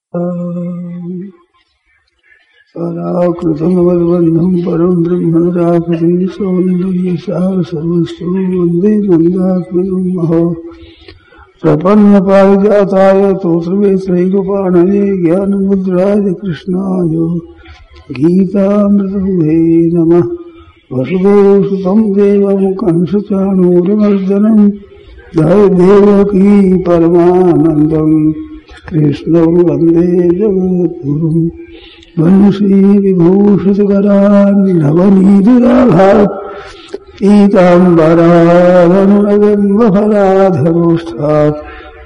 पराकृतमवद्बन्धं परं ब्रह्म निराकृतिं सौन्दर्यसार सर्वस्तु वन्दे नन्दात्मजं महो प्रपन्नपारिजाताय तोत्रवेत्रैकपाणये ज्ञानमुद्राय कृष्णाय गीतामृतदुहे नमः। वसुदेवसुतं देवं कंसचाणूरमर्दनं देवकी परमानन्दं कृष्णं वन्दे जगद्गुरुं। वंशीविभूषितकरान्नवनीतिराभात् पीताम्बराधनुरगन्वफलाधरोष्ठात्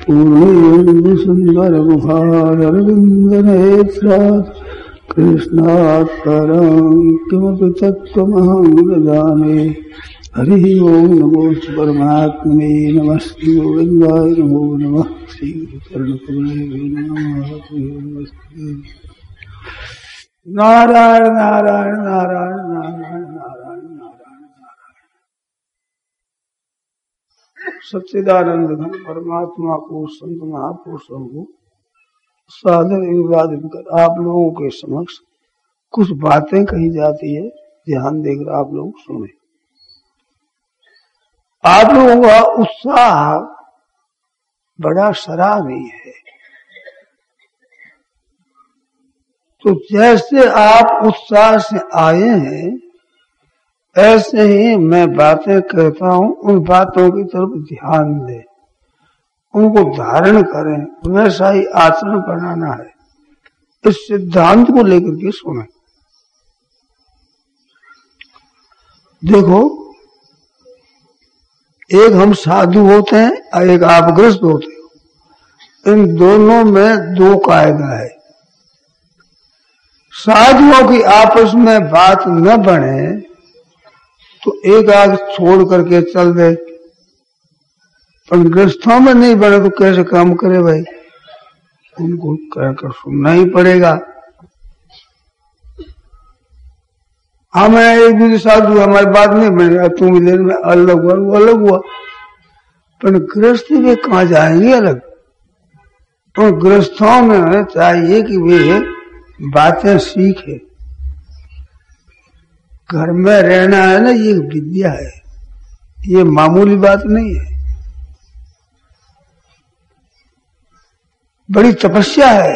पूर्णेन्दुसुन्दरमुखादरविन्दनेत्रात् कृष्णात् परं किमपि तत्त्वमहं न जाने। हरिः ओं नमोस्तु परमात्मने नमस्ते गोविन्दाय नमो नमः। श्रीकरुणकमले नमः। नारायण नारायण नारायण नारायण नारायण नारायण नारायण। सच्चिदानंद घन परमात्मा को संत महापुरुषों को सादर अभिवादन कर आप लोगों के समक्ष कुछ बातें कही जाती है, ध्यान देकर आप लोग सुने। आप लोगों का उत्साह बड़ा सराहनीय है। तो जैसे आप उत्साह से आए हैं ऐसे ही मैं बातें कहता हूं, उन बातों की तरफ ध्यान दें, उनको धारण करें, वैसा ही आचरण बनाना है। इस सिद्धांत को लेकर के सुने। देखो, एक हम साधु होते हैं और एक आप गृहस्थ होते हो। इन दोनों में दो कायदा है। साधुओं की आपस में बात न बने तो एक आग छोड़ करके चल दे, पर गृहस्थों में नहीं बने तो कैसे काम करे भाई? उनको कहकर सुनना ही पड़ेगा। हमें एक दूसरे साधु हमारी बात नहीं बनेगा, तुम लेन में अलग हुआ वो अलग हुआ, पर गृहस्थी में कहाँ जाएंगे अलग? और गृहस्थों में चाहिए कि वे बातें सीखे। घर में रहना है ना, ये विद्या है, ये मामूली बात नहीं है, बड़ी तपस्या है।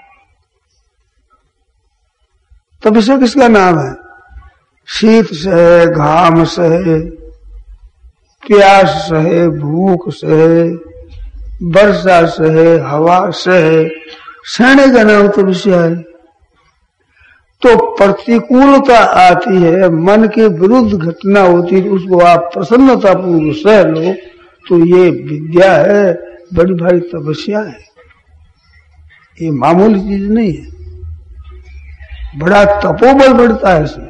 तपस्या किसका नाम है? शीत सहे, घाम सहे, प्यास सहे, भूख सहे, वर्षा सहे, हवा सहे, सहने का नाम तपस्या है। तो प्रतिकूलता आती है, मन के विरुद्ध घटना होती है, उसको आप प्रसन्नता पूर्वक सह लो, तो ये विद्या है, बड़ी भारी तपस्या है। ये मामूली चीज नहीं है, बड़ा तपोबल बढ़ता है इसमें।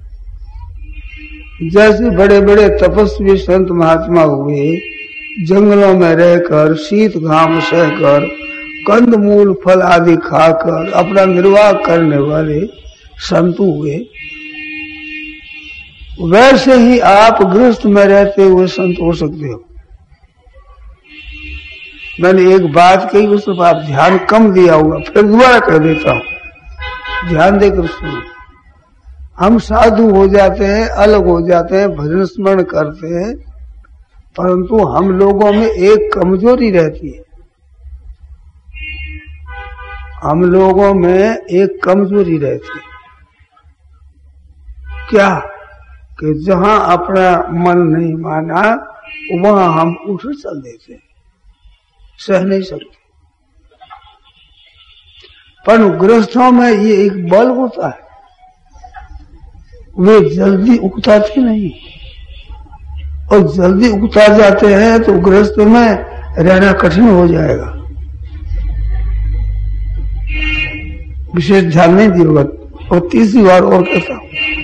जैसे बड़े बड़े तपस्वी संत महात्मा हुए, जंगलों में रहकर शीत घाम सहकर कंद मूल फल आदि खाकर अपना निर्वाह करने वाले संत हुए, वैसे ही आप गृहस्थ में रहते हुए संत हो सकते हो। मैंने एक बात कही, उस पर आप ध्यान कम दिया होगा, फिर दोबारा कह देता हूं, ध्यान देकर सुनो। हम साधु हो जाते हैं, अलग हो जाते हैं, भजन स्मरण करते हैं, परंतु हम लोगों में एक कमजोरी रहती है। हम लोगों में एक कमजोरी रहती है। क्या? कि जहां अपना मन नहीं माना वहां हम उठ चल देते हैं, सह नहीं सकते। पर गृहस्थों में ये एक बल होता है, वे जल्दी उकताते नहीं, और जल्दी उकता जाते हैं तो गृहस्थ में रहना कठिन हो जाएगा। विशेष ध्यान नहीं दिएगा। और तीसरी बार और कहता हूं,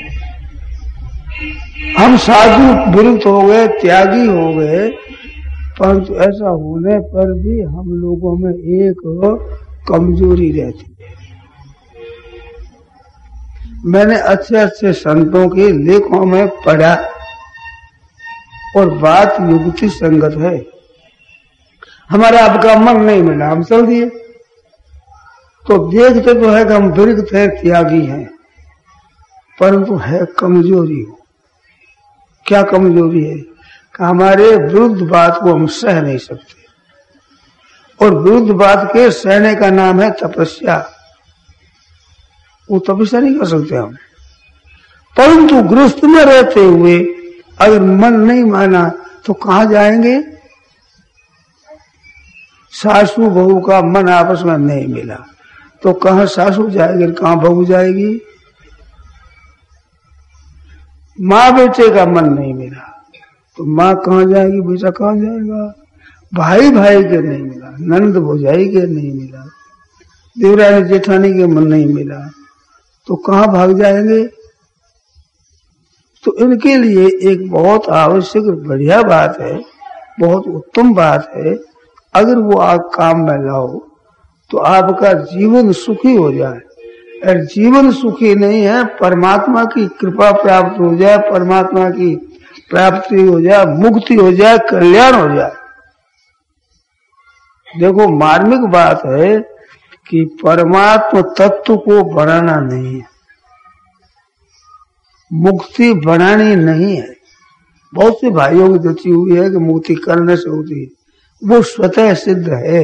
हम साधु विरुद्ध हो गए, त्यागी हो गए, परंतु ऐसा होने पर भी हम लोगों में एक कमजोरी रहती है। मैंने अच्छे अच्छे संतों के लेखों में पढ़ा और बात युक्ति संगत है। हमारा आपका मन नहीं मिला, हम चल दिए। तो देखते तो है कि हम विरक्त हैं, त्यागी हैं, परंतु है कमजोरी हो। क्या कमजोरी है? कि हमारे विरुद्ध बात को हम सह नहीं सकते, और विरुद्ध बात के सहने का नाम है तपस्या। वो तपस्या नहीं कर सकते हम। परंतु गृहस्थ में रहते हुए अगर मन नहीं माना तो कहाँ जाएंगे? सासू बहू का मन आपस में नहीं मिला तो कहाँ सासू जाएगी, कहाँ बहू जाएगी? माँ बेटे का मन नहीं मिला तो माँ कहाँ जाएगी, बेटा कहाँ जाएगा? भाई भाई के नहीं मिला, नंद भौजाई के नहीं मिला, देवरानी जेठानी के मन नहीं मिला तो कहाँ भाग जाएंगे? तो इनके लिए एक बहुत आवश्यक बढ़िया बात है, बहुत उत्तम बात है, अगर वो आप काम में लाओ तो आपका जीवन सुखी हो जाए। और जीवन सुखी नहीं है, परमात्मा की कृपा प्राप्त हो जाए, परमात्मा की प्राप्ति हो जाए, मुक्ति हो जाए, कल्याण हो जाए। देखो मार्मिक बात है कि परमात्मा तत्व को बढ़ाना नहीं है, मुक्ति बढ़ानी नहीं है। बहुत से भाइयों की रुचि हुई है कि मुक्ति करने से होती है, वो स्वतः सिद्ध है।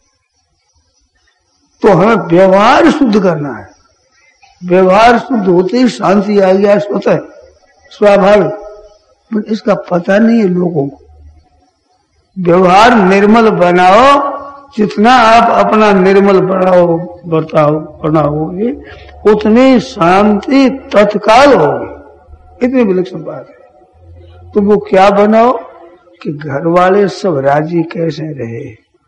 तो हमें व्यवहार शुद्ध करना है, व्यवहार शुद्ध होते ही शांति आ गया स्वतः स्वाभाविक। इसका पता नहीं है लोगों को। व्यवहार निर्मल बनाओ, जितना आप अपना निर्मल बनाओगे उतनी शांति तत्काल होगी। इतनी विलक्षण बात है। तो वो क्या बनाओ कि घर वाले सब राजी कैसे रहे।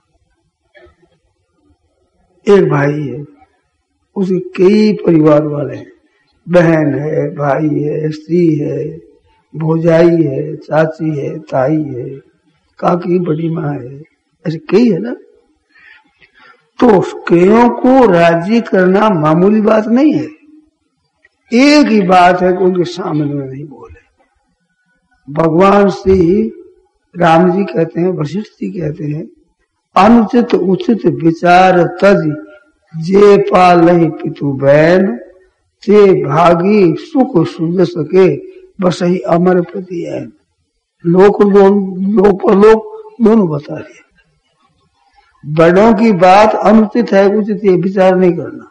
एक भाई है, उसके कई परिवार वाले हैं, बहन है, भाई है, स्त्री है, भौजाई है, चाची है, ताई है, काकी, बड़ी माँ है, ऐसे कई है ना। तो कईयों को राजी करना मामूली बात नहीं है। एक ही बात है कि उनके सामने में नहीं बोले। भगवान श्री राम जी कहते हैं, वशिष्ठ जी कहते हैं, अनुचित उचित विचार तज जे पालहि पितु बैन ते भागी सुख सुझ सके बस ही अमर प्रति है। लोक दोनों बता रहे। बड़ों की बात अनुचित है, उचित ये विचार नहीं करना।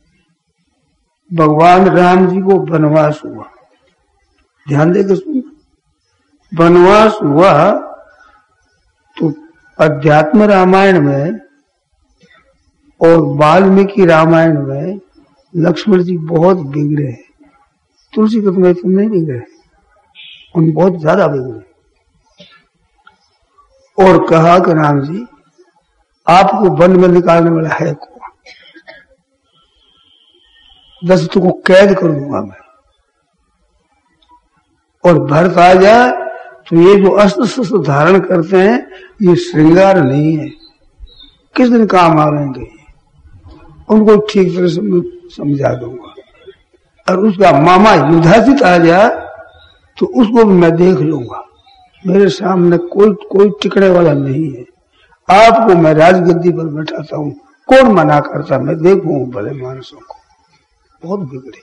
भगवान राम जी को वनवास हुआ, ध्यान देकर सुनना। वनवास हुआ तो अध्यात्म रामायण में और वाल्मीकि रामायण में लक्ष्मण जी बहुत बिगड़े हैं। तुलसी के तुम्हें तुम नहीं बिगड़े, उन बहुत ज्यादा बिगड़े। और कहा कि राम जी आपको वन में निकालने वाला है कौन? दशरथ को कैद कर दूंगा मैं। और भरत आ जाए तो ये जो अस्त्र शस्त्र धारण करते हैं ये श्रृंगार नहीं है, किस दिन काम आवेंगे, उनको ठीक तरह से समझा दूंगा। और उसका मामा युधाजित आ जाए तो उसको भी मैं देख लूंगा। मेरे सामने कोई टिकने वाला नहीं है। आपको मैं राजगद्दी पर बैठाता हूँ, कौन मना करता? मैं देखूं भले मानसों को। बहुत बिगड़े।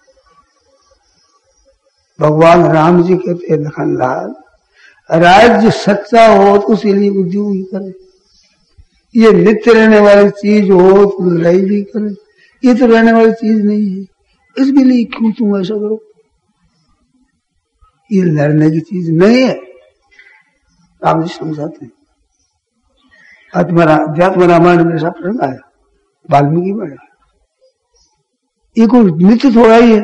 भगवान राम जी कहते हैं लखनलाल, राज्य सच्चा हो तो उसी लिए उद्योग ही करे। ये नित्य रहने वाली चीज हो तो लड़ाई भी करे। ये तो रहने वाली चीज नहीं है, इसके लिए क्यों तुम ऐसा करो? ये लड़ने की चीज नहीं है। राम जी समझाते हैं। अध्यात्म रामायण में ऐसा प्रसंग आया, वाल्मीकि में आया। ये कोई नित्य थोड़ा ही है।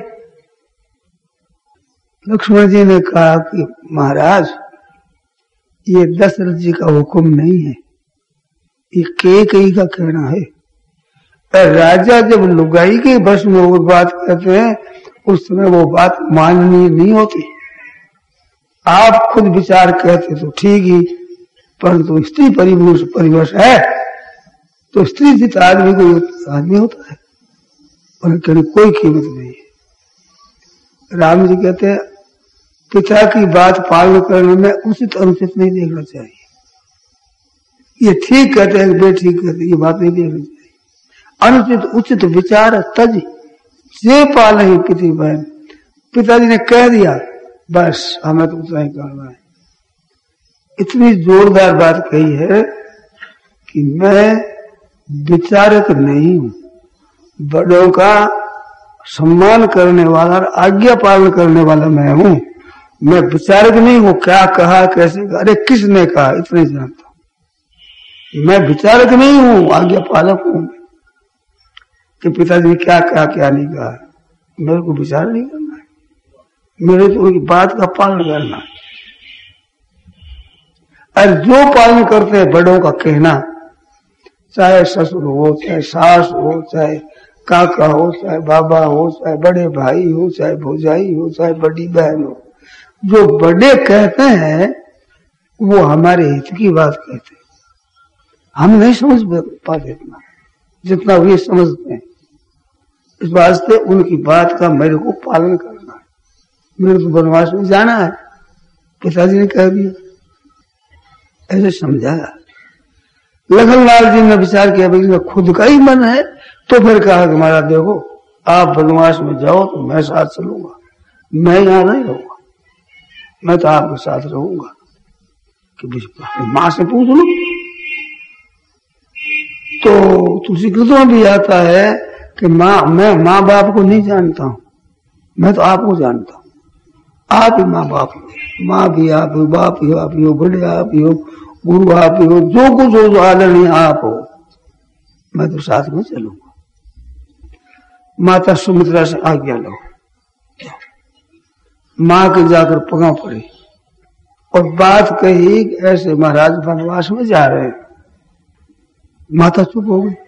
लक्ष्मण जी ने कहा कि महाराज ये दशरथ जी का हुक्म नहीं है, ये कैकेयी का कहना है। और राजा जब लुगाई के बस में वो बात कहते हैं उस समय वो बात माननीय नहीं होती। आप खुद विचार कहते तो ठीक ही, परंतु स्त्री परिवश है तो स्त्री जित आदमी को आदमी होता है, उनके कोई कीमत नहीं है। राम जी कहते हैं पिता की बात पालन करने में उचित अनुचित नहीं देखना चाहिए। ये ठीक कहते हैं, बे ठीक कहते हैं, ये बात नहीं देखनी चाहिए। अनुचित उचित विचार तज जे पाल ही पिता बहन। पिताजी ने कह दिया बस हमें तो उतना ही करना है। इतनी जोरदार बात कही है कि मैं विचारक नहीं हूं, बड़ों का सम्मान करने वाला और आज्ञा पालन करने वाला मैं हूं। मैं विचारक नहीं हूं, क्या कहा कैसे कहा, अरे किसने कहा इतने जानता हूं। मैं विचारक नहीं हूं, आज्ञा पालक हूं कि पिताजी ने क्या कहा क्या नहीं कहा। मेरे को विचार नहीं करना है, मेरे तो उनकी बात का पालन करना है। और जो पालन करते हैं बड़ों का कहना, चाहे ससुर हो, चाहे सास हो, चाहे काका हो, चाहे बाबा हो, चाहे बड़े भाई हो, चाहे भौजाई हो, चाहे बड़ी बहन हो, जो बड़े कहते हैं वो हमारे हित की बात कहते हैं। हम नहीं समझ पाते इतना जितना वे समझते हैं। इस वास्ते उनकी बात का मेरे को पालन करना है। मेरे को वनवास में जाना है, पिताजी ने कह दिया, ऐसे समझाया। लखनलाल जी ने विचार किया भाई खुद का ही मन है, तो फिर कहा कि महाराज देखो आप वनवास में जाओ तो मैं साथ चलूंगा, मैं यहां नहीं रहूंगा, मैं तो आपके साथ रहूंगा। कि मां से पूछ लो। तो तुलसीकृत में भी आता है कि मैं माँ बाप को नहीं जानता हूं, मैं तो आपको जानता हूं। आप ही माँ बाप हो, माँ भी आप हो, बाप ही आप ही हो, बड़े आप ही हो, गुरु आप ही हो, जो कुछ हो जो आदरणीय आप हो, मैं तो साथ में चलूंगा। माता सुमित्रा से आज्ञा लो। माँ के जाकर पगा पड़ी और बात कही कि ऐसे महाराज वनवास में जा रहे हैं। माता चुप हो गई।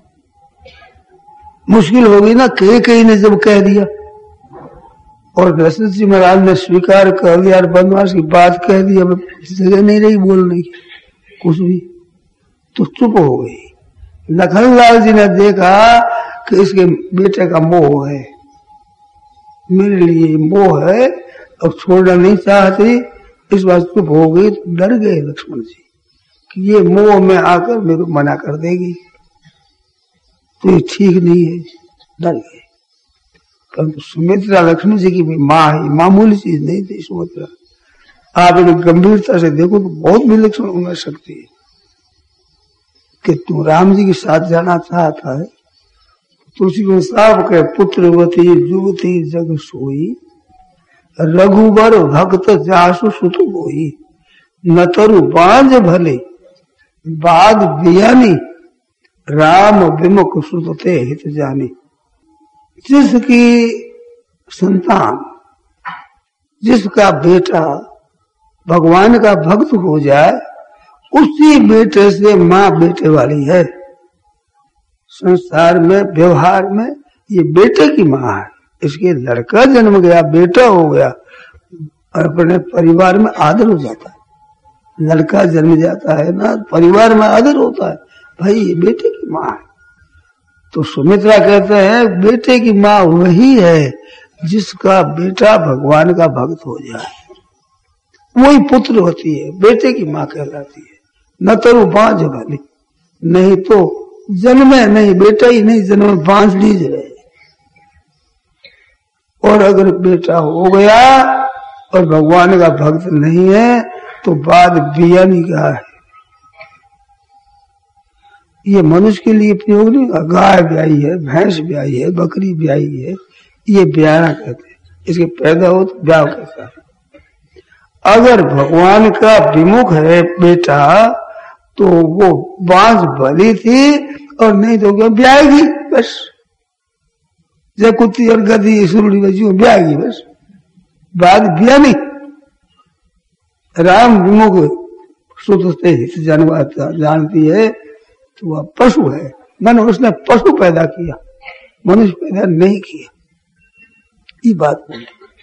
मुश्किल हो गई ना, कई ने जब कह दिया और दशरथ जी महाराज ने स्वीकार कर लिया, वनवास की बात कह दी, अब जगह नहीं रही बोलने की कुछ भी, तो चुप हो गई। लखनलाल जी ने देखा कि इसके बेटे का मोह है, मेरे लिए मोह है, अब छोड़ना नहीं चाहती, इस बात चुप हो गई। तो डर गए लक्ष्मण जी कि ये मोह में आकर मेरे को मना कर देगी, तो ये ठीक नहीं है, डर गए। परंतु सुमित्रा लक्ष्मण जी की भी माँ ही, मामूली चीज नहीं थी सुमित्रा। आप इन्हें गंभीरता से देखो तो बहुत विलक्षण होना सकती है कि तू राम जी के साथ जाना चाहता है। तुलसी को साफ कहे पुत्रवती युवती जग सोई, रघुबर भक्त जासु सुत होई, न तरु बांझ भले बाद बियानी, राम विमुख सुतते हित जानी। जिसकी संतान, जिसका बेटा भगवान का भक्त हो जाए, उसी बेटे से माँ बेटे वाली है। संसार में व्यवहार में ये बेटे की माँ है। इसके लड़का जन्म गया, बेटा हो गया, और अपने परिवार में आदर हो जाता है। लड़का जन्म जाता है ना, परिवार में आदर होता है, भाई ये बेटे की माँ है। तो सुमित्रा कहते हैं बेटे की माँ वही है जिसका बेटा भगवान का भक्त हो जाए, वही पुत्र होती है, बेटे की माँ कहलाती है। न तो बांझ भले, नहीं तो जन्मे नहीं, बेटा ही नहीं जन्मे, बांझ लीज रहे। और अगर बेटा हो गया और भगवान का भक्त नहीं है तो बाद बियानी का है। ये मनुष्य के लिए प्रयोग नहीं, गाय ब्याई है, भैंस ब्याई है, बकरी ब्याई है, ये ब्याना कहते हैं। इसके पैदा हो तो ब्याह कहता है। अगर भगवान का विमुख है बेटा तो वो बांझ भली थी, और नहीं तो क्या ब्याएगी बस, जब कुत्ती और गधी सुरड़ी बची ब्याएगी बस, बाद ब्याह नहीं। राम विमुख सुत से हित जानती है, तो वह पशु है, मैंने उसने पशु पैदा किया, मनुष्य पैदा नहीं किया। ये बात बोली।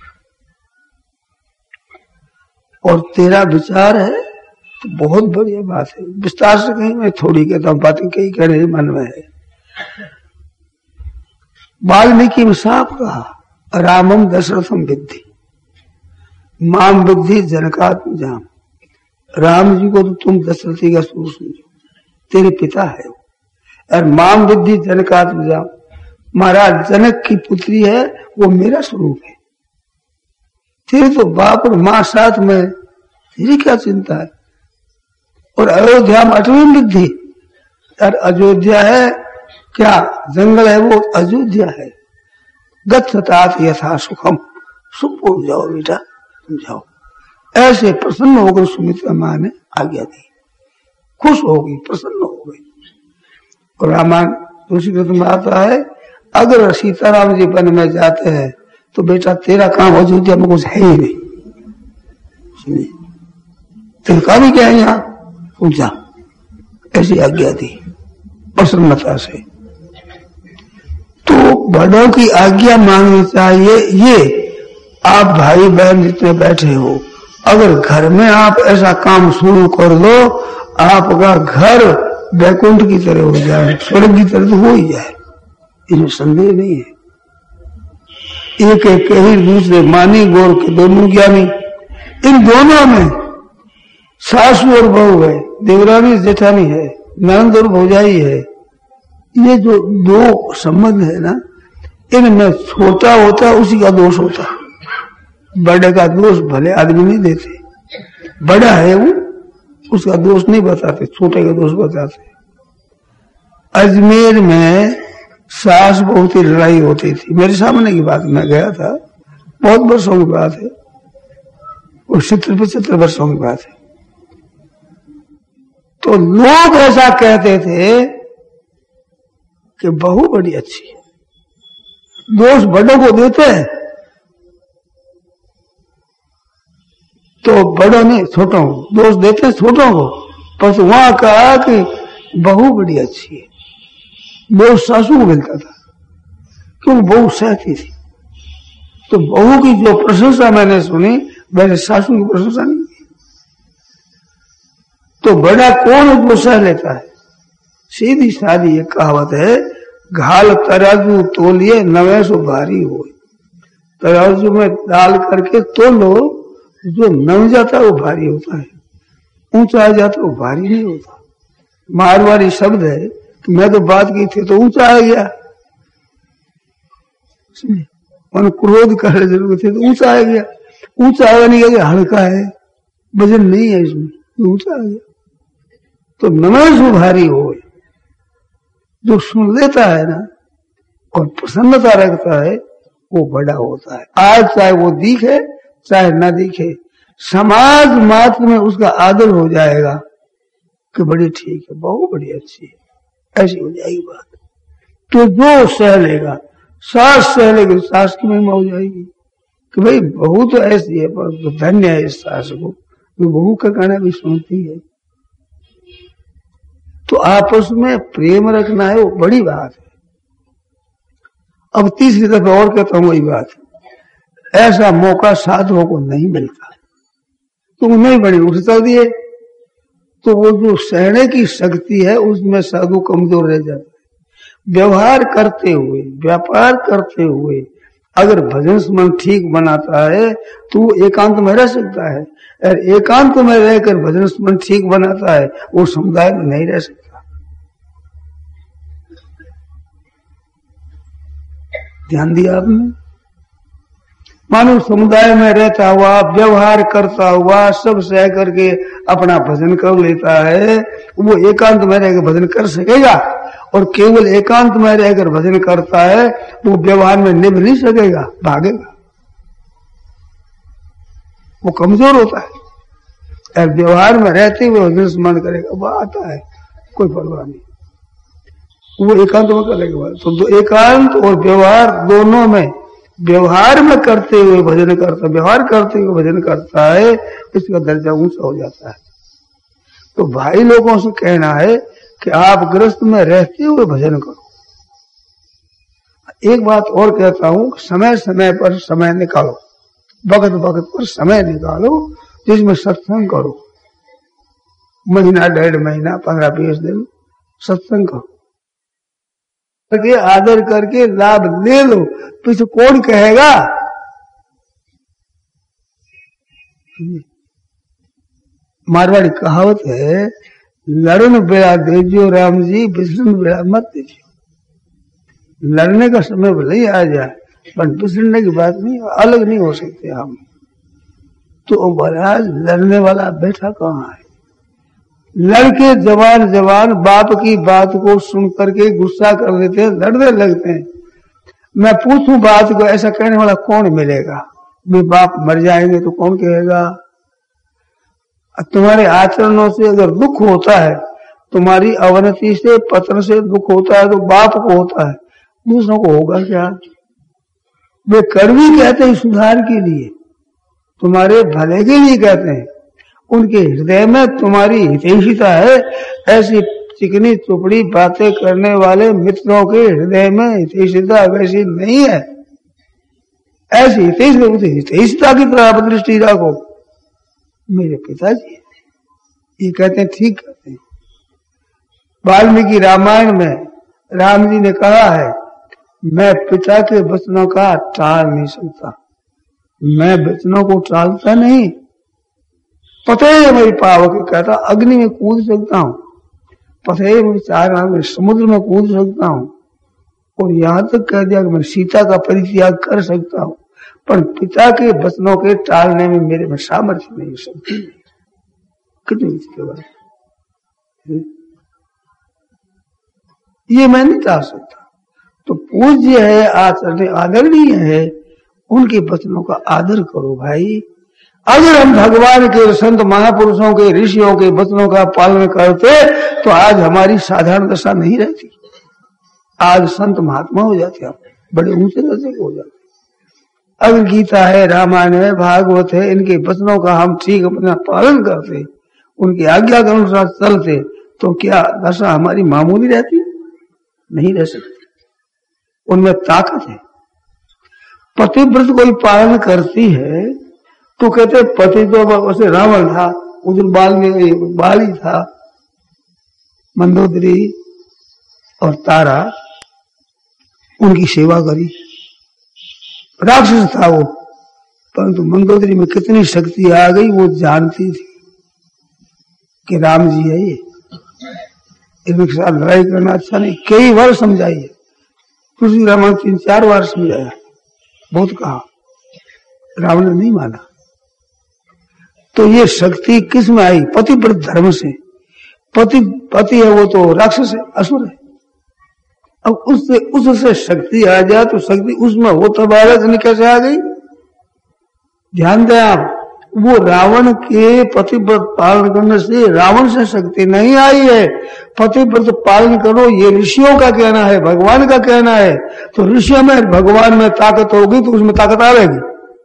और तेरा विचार है तो बहुत बढ़िया बात है, विस्तार से कहीं मैं थोड़ी कहता हूँ, बातें कई कह रहे मन में है। वाल्मीकि में साफ कहा, रामम दशरथम विद्धि माम विद्धि जनकात्म जाम। राम जी को तो तुम दशरथी का स्वरूप समझो, तेरे पिता है वो, और माम विद्धि जनकात्मजा, महाराज जनक की पुत्री है, वो मेरा स्वरूप है। तेरे तो बाप और मां साथ में, तेरी क्या चिंता है। और अयोध्या में अटवी विद्धि, और अयोध्या है क्या जंगल है, वो अयोध्या है। गच्छतात यथा सुखम, सुख हो जाओ बेटा, तुम जाओ। ऐसे प्रसन्न होकर सुमित्रा मां ने आज्ञा दी, खुश हो गई, प्रसन्न हो गई। और रामायण तुलसी कृत में आता है, अगर सीताराम जी वन में जाते हैं तो बेटा तेरा काम अयोध्या में कुछ है ही नहीं, तेरा काम ही क्या है यहाँ, तू जा। ऐसी आज्ञा दी प्रसन्नता से। तो बड़ों की आज्ञा मांगनी चाहिए। ये आप भाई बहन जितने बैठे हो, अगर घर में आप ऐसा काम शुरू कर दो, आपका घर वैकुंठ की तरह हो जाए, स्वर्ग की तरह तो हो ही जाए, इसमें संदेह नहीं है। एक एक ही दूसरे मानी गोर के दोनों ज्ञानी, इन दोनों में सासू और बहू है, देवरानी जेठानी है, नंद और भौजाई है। ये जो दो संबंध है ना, इनमें छोटा होता उसी का दोष होता, बड़े का दोष भले आदमी नहीं देते। बड़ा है वो, उसका दोष नहीं बताते, छोटे का दोष बताते। अजमेर में सास बहुत ही लड़ाई होती थी, मेरे सामने की बात, मैं गया था, बहुत वर्षों की बात है, वो 70-75 वर्षों की बात है। तो लोग ऐसा कहते थे कि बहू बड़ी अच्छी है, दोष बड़ों को देते हैं, तो बड़ों ने छोटों को दोष देते हैं, छोटों को। पर वहां कहा कि बहू बड़ी अच्छी है, दोष सासू को मिलता था, क्यों बहू सहती थी। तो बहू की जो प्रशंसा मैंने सुनी, वैसे सासू की प्रशंसा नहीं की। तो बड़ा कौन है जो सह लेता है। सीधी सादी एक कहावत है, घाल तराजू तोलिए नवे सो भारी हो। तराजू में डाल करके तोलो, जो नम जाता है वो भारी होता है, ऊंचा आ जाता है वो भारी नहीं होता। मारवाड़ी शब्द है कि मैं तो बात की थी तो ऊंचा आ गया, मन क्रोध कर जरूर थे तो ऊंचा आ गया। ऊंचा आया नहीं गया, हल्का है, वजन नहीं है इसमें, ऊंचा आ गया। तो नमस भारी हो, जो सुन लेता है ना और प्रसन्नता रखता है, वो बड़ा होता है। आज चाहे वो दिखे चाहे न दिखे, समाज मात्र में उसका आदर हो जाएगा कि बड़ी ठीक है, बहू बड़ी अच्छी है, ऐसी हो जाएगी बात। तो जो सह लेगा, सास सह लेगी, सास की महिमा हो जाएगी कि भाई बहू तो ऐसी है, पर तो धन्य है इस सास को, वो बहू का कहना भी सुनती है। तो आपस में प्रेम रखना है, वो बड़ी बात है। अब तीसरी दफा और कहता हूं वही बात, ऐसा मौका साधुओं को नहीं मिलता। तुम नहीं बड़ी उठता दिए, तो वो जो सहने की शक्ति है उसमें साधु कमजोर रह जाता है। व्यवहार करते हुए, व्यापार करते हुए अगर भजन स्मरण ठीक बनाता है तो वो एकांत में रह सकता है, और एकांत में रहकर भजन स्मरण ठीक बनाता है, वो समुदाय में नहीं रह सकता। ध्यान दिया आपने? मानव समुदाय में रहता हुआ, व्यवहार करता हुआ, सब सह करके अपना भजन कर लेता है, वो एकांत में रहकर भजन कर सकेगा। और केवल एकांत में रहकर भजन करता है, वो व्यवहार में निभ नहीं सकेगा, भागेगा, वो कमजोर होता है। और व्यवहार में रहते हुए भजन स्मरण करेगा, वो आता है, कोई परवाह नहीं, वो एकांत में करेगा। तो एकांत और व्यवहार दोनों में, व्यवहार में करते हुए भजन करता, व्यवहार करते हुए भजन करता है, इसका दर्जा ऊंचा हो जाता है। तो भाई लोगों से कहना है कि आप गृहस्थ में रहते हुए भजन करो। एक बात और कहता हूं, समय समय पर समय निकालो, वक्त वक्त पर समय निकालो, जिसमें सत्संग करो। महीना, 1.5 महीना, 15-20 दिन सत्संग करो, करके आदर करके लाभ ले लो। पीछे कौन कहेगा? मारवाड़ी कहावत है, लड़न बेड़ा देजियो राम जी, बिसरन बेड़ा मत दीजिए। लड़ने का समय भले ही आ जाए, पर बिसरने की बात नहीं, अलग नहीं हो सकते हम। तो महाराज लड़ने वाला बैठा कहाँ है? लड़के जवान जवान बाप की बात को सुन करके गुस्सा कर लेते हैं, लड़ने लगते हैं। मैं पूछूं बात को, ऐसा कहने वाला कौन मिलेगा? वे बाप मर जाएंगे तो कौन कहेगा? तुम्हारे आचरणों से अगर दुख होता है, तुम्हारी अवनति से पतन से दुख होता है, तो बाप को होता है, दूसरों को होगा क्या? वे कर्मी कहते हैं सुधार के लिए, तुम्हारे भले के लिए कहते हैं। उनके हृदय में तुम्हारी हितैषिता है। ऐसी चिकनी चुपड़ी बातें करने वाले मित्रों के हृदय में हितैषिता वैसी नहीं है। ऐसी हितैषिता की तरह दृष्टि रखो। मेरे पिताजी ये कहते हैं, ठीक कहते हैं। वाल्मीकि रामायण में राम जी ने कहा है, मैं पिता के वचनों का टाल नहीं सकता, मैं वचनों को टालता नहीं। पता है मेरी पावक, कहता अग्नि में कूद सकता हूँ, पता है मैं चार में समुद्र में कूद सकता हूँ, और यहां तक कह दिया कि मैं सीता का परित्याग कर सकता हूँ, पर पिता के वचनों के टालने में मेरे में सामर्थ्य नहीं, शक्ति नहीं। कितनी इसके बाद ये मैं नहीं टाल सकता। तो पूज्य है, आचरण आदरणीय है, उनके वचनों का आदर करो भाई। अगर हम भगवान के संत महापुरुषों के ऋषियों के वचनों का पालन करते तो आज हमारी साधारण दशा नहीं रहती। आज संत महात्मा हो जाते, आप बड़े ऊंचे दर्जे के हो जाते। अगर गीता है, रामायण है, भागवत है, इनके वचनों का हम ठीक अपना पालन करते, उनकी आज्ञा के अनुसार चलते, तो क्या दशा हमारी मामूली रहती? नहीं रह सकती। उनमें ताकत है। पतिव्रत कोई पालन करती है तो कहते पति तो वैसे रावण था, उधर बाली था, मंदोदरी और तारा, उनकी सेवा करी। राक्षस था वो, परंतु मंदोदरी में कितनी शक्ति आ गई वो जानती थी कि राम जी है ये, इनके साथ लड़ाई करना अच्छा नहीं। कई बार समझाई है, तुलसी रामायण 3-4 बार समझाया, बहुत कहा, रावण ने नहीं माना। तो ये शक्ति किस में आई? पतिव्रत धर्म से। पति है वो तो राक्षस है, असुर है। अब उससे शक्ति आ जाए तो शक्ति उसमें हो तब आगे कैसे आ गई? ध्यान दें आप, वो रावण के पतिव्रत पालन करने से रावण से शक्ति नहीं आई है। पतिव्रत पालन करो ये ऋषियों का कहना है, भगवान का कहना है। तो ऋषियों में भगवान में ताकत होगी तो उसमें ताकत आएगी।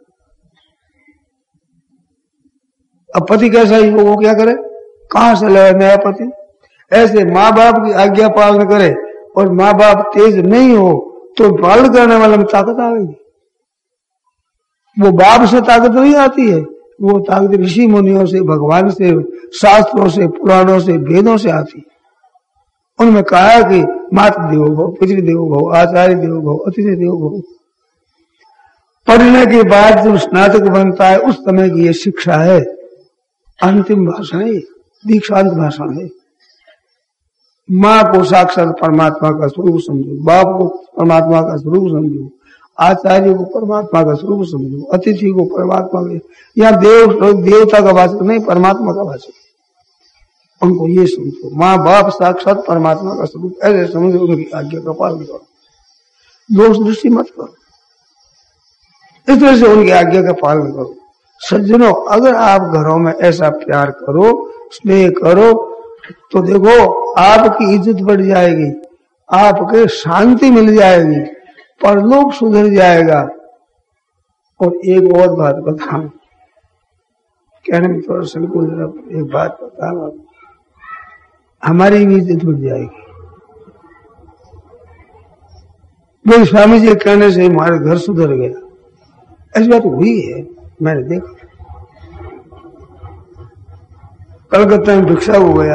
अब पति कैसा ही वो क्या करे? कहां से लाए नया पति? ऐसे माँ बाप की आज्ञा पालन करे और माँ बाप तेज नहीं हो तो पालन करने वाले में ताकत आएगी। वो बाप से ताकत नहीं आती है, वो ताकत ऋषि मुनियों से, भगवान से, शास्त्रों से, पुराणों से, वेदों से आती है। उनमें कहा कि मातृ देवो भव, पितृ देवो भव, आचार्य देवो भव, अतिथि देवो भव। पढ़ने के बाद जब स्नातक बनता है उस समय की ये शिक्षा है। अंतिम भाषण है, दीक्षांत भाषण है। माँ को साक्षात परमात्मा का स्वरूप समझो, बाप को परमात्मा का स्वरूप समझो, आचार्य को परमात्मा का स्वरूप समझो, अतिथि को परमात्मा का, या देवता का वाचक नहीं, परमात्मा का वाचक। उनको ये समझो, माँ बाप साक्षात परमात्मा का स्वरूप, ऐसे समझो, उनकी आज्ञा का पालन करो, दोष दृष्टि मत करो, इस तरह से उनकी आज्ञा का पालन करो। सज्जनों, अगर आप घरों में ऐसा प्यार करो, स्नेह करो, तो देखो आपकी इज्जत बढ़ जाएगी, आपके शांति मिल जाएगी, परलोक सुधर जाएगा। और एक और बात बताऊं, कहने में थोड़ा संकोच, एक बात बताऊं, हमारी भी इज्जत बढ़ जाएगी। मेरे स्वामी जी कहने से हमारे घर सुधर गया, ऐसी बात हुई है, मैंने देखा। कलकत्ता में भिक्षा हो गया,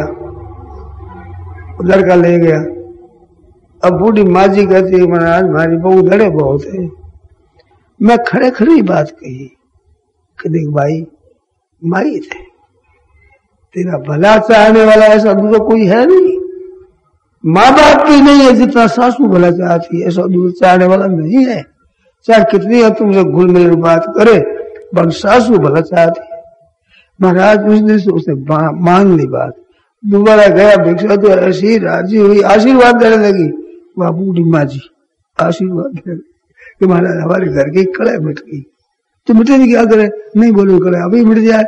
लड़का ले गया। अब बूढ़ी माँ जी कहती है, महाराज हमारी बहू धड़े बहुत है। मैं खड़े खड़े ही बात कही कि देख भाई, माई थे, तेरा भला चाहने वाला ऐसा दूसरा कोई है नहीं। माँ बाप भी नहीं है जितना सासू भला चाहती है, ऐसा दूसरा चाहने वाला नहीं है। चाहे कितनी है तुमसे घुल मिल बात करे, बस सासू भला चाहती है। महाराज उस दिन से उसने मान ली बात। दोबारा गया भिक्षा तो ऐसी राजी हुई, आशीर्वाद देने लगी। वह बूढ़ी माँ जी आशीर्वाद देने लगी कि महाराज हमारे घर की कड़ाई मिट गई। तो मिटे नहीं, क्या करे? नहीं बोलो कड़ाई अभी मिट जाए।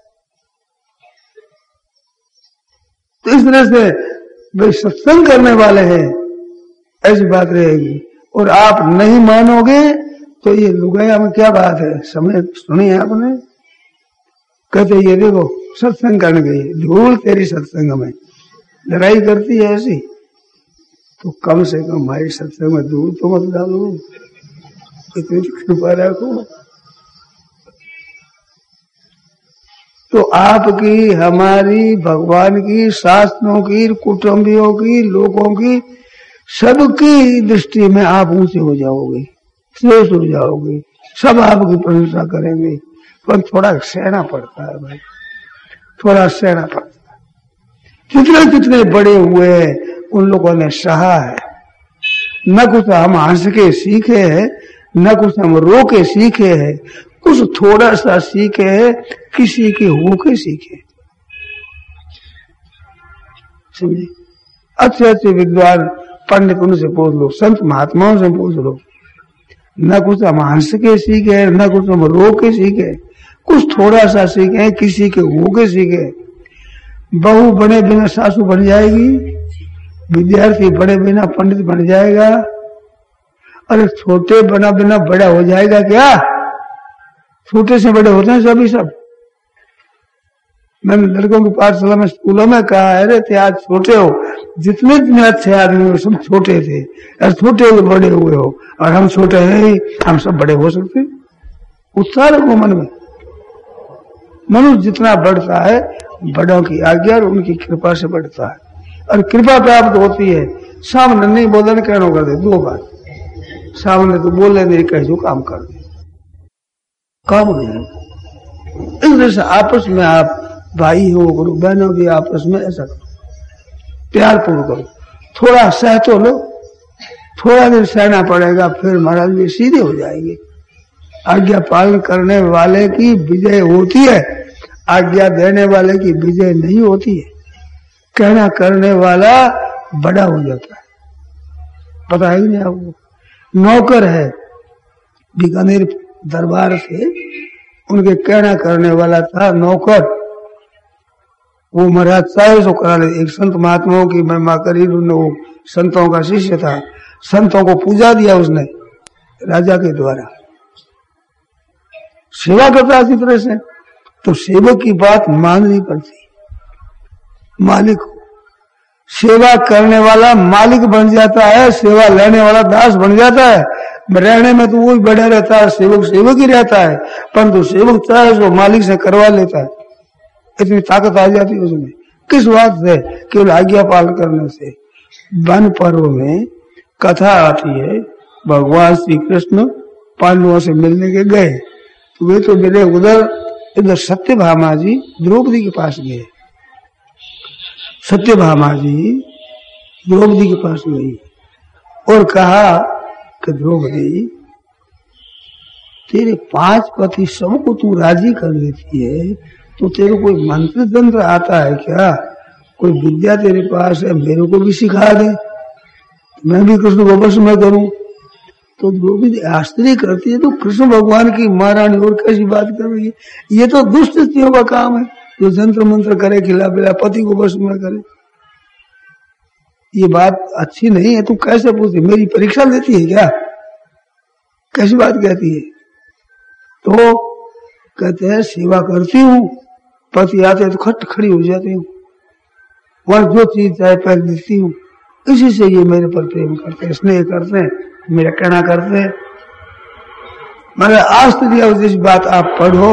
तो इस तरह से भाई सत्संग करने वाले हैं, ऐसी बात रहेगी। और आप नहीं मानोगे तो ये लुगाया में क्या बात है? समय सुनी है आपने? कहते ये देखो सत्संग करने गई, धूल तेरी सत्संग में, लड़ाई करती है ऐसी, तो कम से कम हमारी सत्संग में धूल तो मत डालो, इतनी कृपा रखो। तो आपकी, हमारी, भगवान की, शास्त्रों की, कुटुंबियों की, लोगों की, सबकी दृष्टि में आप ऊंचे हो जाओगे, श्रेष्ठ हो जाओगे, सब आपकी प्रशंसा करेंगे। पर थोड़ा सहना पड़ता है भाई, थोड़ा सहना पड़ता है। जितने जितने बड़े हुए उन लोगों ने सहा है। न कुछ हम हंस के सीखे हैं, न कुछ हम रो के सीखे हैं, कुछ थोड़ा सा सीखे है, किसी के हो के सीखे। समझे? अच्छे अच्छे विद्वान पंडित उनसे पूछ लो, संत महात्माओं से पूछ लो। न कुछ हम हंस के सीखे, न कुछ हम रो के सीखे, कुछ थोड़ा सा सीखे, किसी के हो के सीखे। बहू बने बिना सासू बन जाएगी, विद्यार्थी बने बिना पंडित बन जाएगा। अरे छोटे बना बिना बड़ा हो जाएगा क्या? छोटे से बड़े होते हैं सभी सब। मैंने लड़कों की पाठशाला में, स्कूलों में कहा है, अरे थे आज छोटे हो, जितने जितने अच्छे आदमी हो सब छोटे थे, और छोटे हुए बड़े हुए हो, और हम छोटे हैं ही, हम सब बड़े हो सकते। उत्साह रखो मन में। मनुष्य जितना बढ़ता है बड़ों की आज्ञा और उनकी कृपा से बढ़ता है, और कृपा प्राप्त होती है। सामने नहीं बोलने कहना कर दे, दो बात सामने तो बोलने नहीं, कह जो काम कर दे, काम हो जाएगा। इस तरह से आपस में आप भाई हो, गुरु बहनों की आपस में ऐसा करो, प्यार पूर्ण करो। थोड़ा सह तो लो, थोड़ा दिन सहना पड़ेगा, फिर महाराज जी सीधे हो जाएंगे। आज्ञा पालन करने वाले की विजय होती है, आज्ञा देने वाले की विजय नहीं होती है। कहना करने वाला बड़ा हो जाता है। पता है नहीं आपको? नौकर है बीकानेर दरबार से, उनके कहना करने वाला था नौकर। वो महाराज चाहे सो करा ले। एक संत महात्माओं की महिमा करी, वो संतों का शिष्य था, संतों को पूजा दिया उसने राजा के द्वारा, सेवा करता अच्छी तरह से। तो सेवक की बात माननी पड़ती। मालिक हो, सेवा करने वाला मालिक बन जाता है, सेवा लेने वाला दास बन जाता है। रहने में तो वही बड़ा रहता है, सेवक सेवक ही रहता है, परंतु सेवक चाहे वो मालिक से करवा लेता है। इतनी ताकत आ जाती है उसमें। किस बात से? केवल आज्ञा पालन करने से। वन पर्व में कथा आती है, भगवान श्री कृष्ण पांडवों से मिलने के गए, तो वे तो मिले इधर सत्यभामा जी द्रौपदी के पास गए। सत्यभामा जी द्रौपदी के पास गई और कहा कि द्रौपदी, तेरे 5 पति सबको तू राजी कर लेती है, तो तेरे कोई मंत्र तंत्र आता है क्या? कोई विद्या तेरे पास है, मेरे को भी सिखा दे, मैं भी कृष्ण को वश में करूं। तो द्रौपदी आश्चर्य करती है, तो कृष्ण भगवान की महारानी और कैसी बात कर रही है? ये तो दुष्ट स्त्रियों का काम है, जो जंत्र मंत्र करे, खिला पिला पति को वश में करे। ये बात अच्छी नहीं है। तू कैसे पूछती, मेरी परीक्षा लेती है क्या? कैसी बात कहती है? तो कहते हैं सेवा करती हूँ, पति आते तो खट खड़ी हो जाती हूँ, वह जो चीज चाहे पहले देती हूँ। इसी से ये मेरे पर प्रेम करते हैं, स्नेह करते हैं, मेरा कहना करते हैं। मगर आज तो जिस बात आप पढ़ो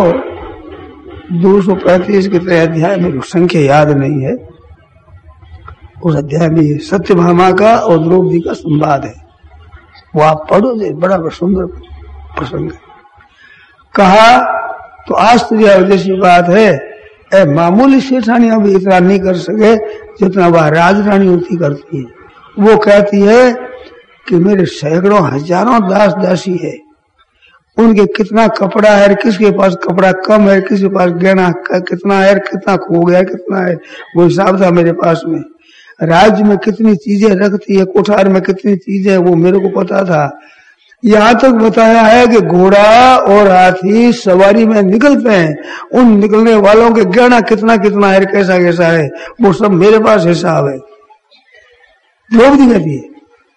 235 के तरह अध्याय में संख्या याद नहीं है, उस अध्याय में सत्यभामा का और द्रौपदी का संवाद है, वो आप पढ़ो, बड़ा सुंदर प्रसंग है। कहा तो आश्चर्य जैसी बात है मामूली सेठानियां भी इतना नहीं कर सके जितना वह राजरानी होती करती है। वो कहती है कि मेरे सैकड़ों हजारों दास दासी है, उनके कितना कपड़ा है, किसके पास कपड़ा कम है, किसके पास गहना कितना है, कितना खो गया कितना है, वो हिसाब था मेरे पास में। राज्य में कितनी चीजें रखती है, कोठार में कितनी चीजें, वो मेरे को पता था। यहाँ तक बताया है कि घोड़ा और हाथी सवारी में निकलते हैं, उन निकलने वालों के गहना कितना कितना है, कैसा कैसा है, वो सब मेरे पास हिसाब है। द्रौपदी कहती है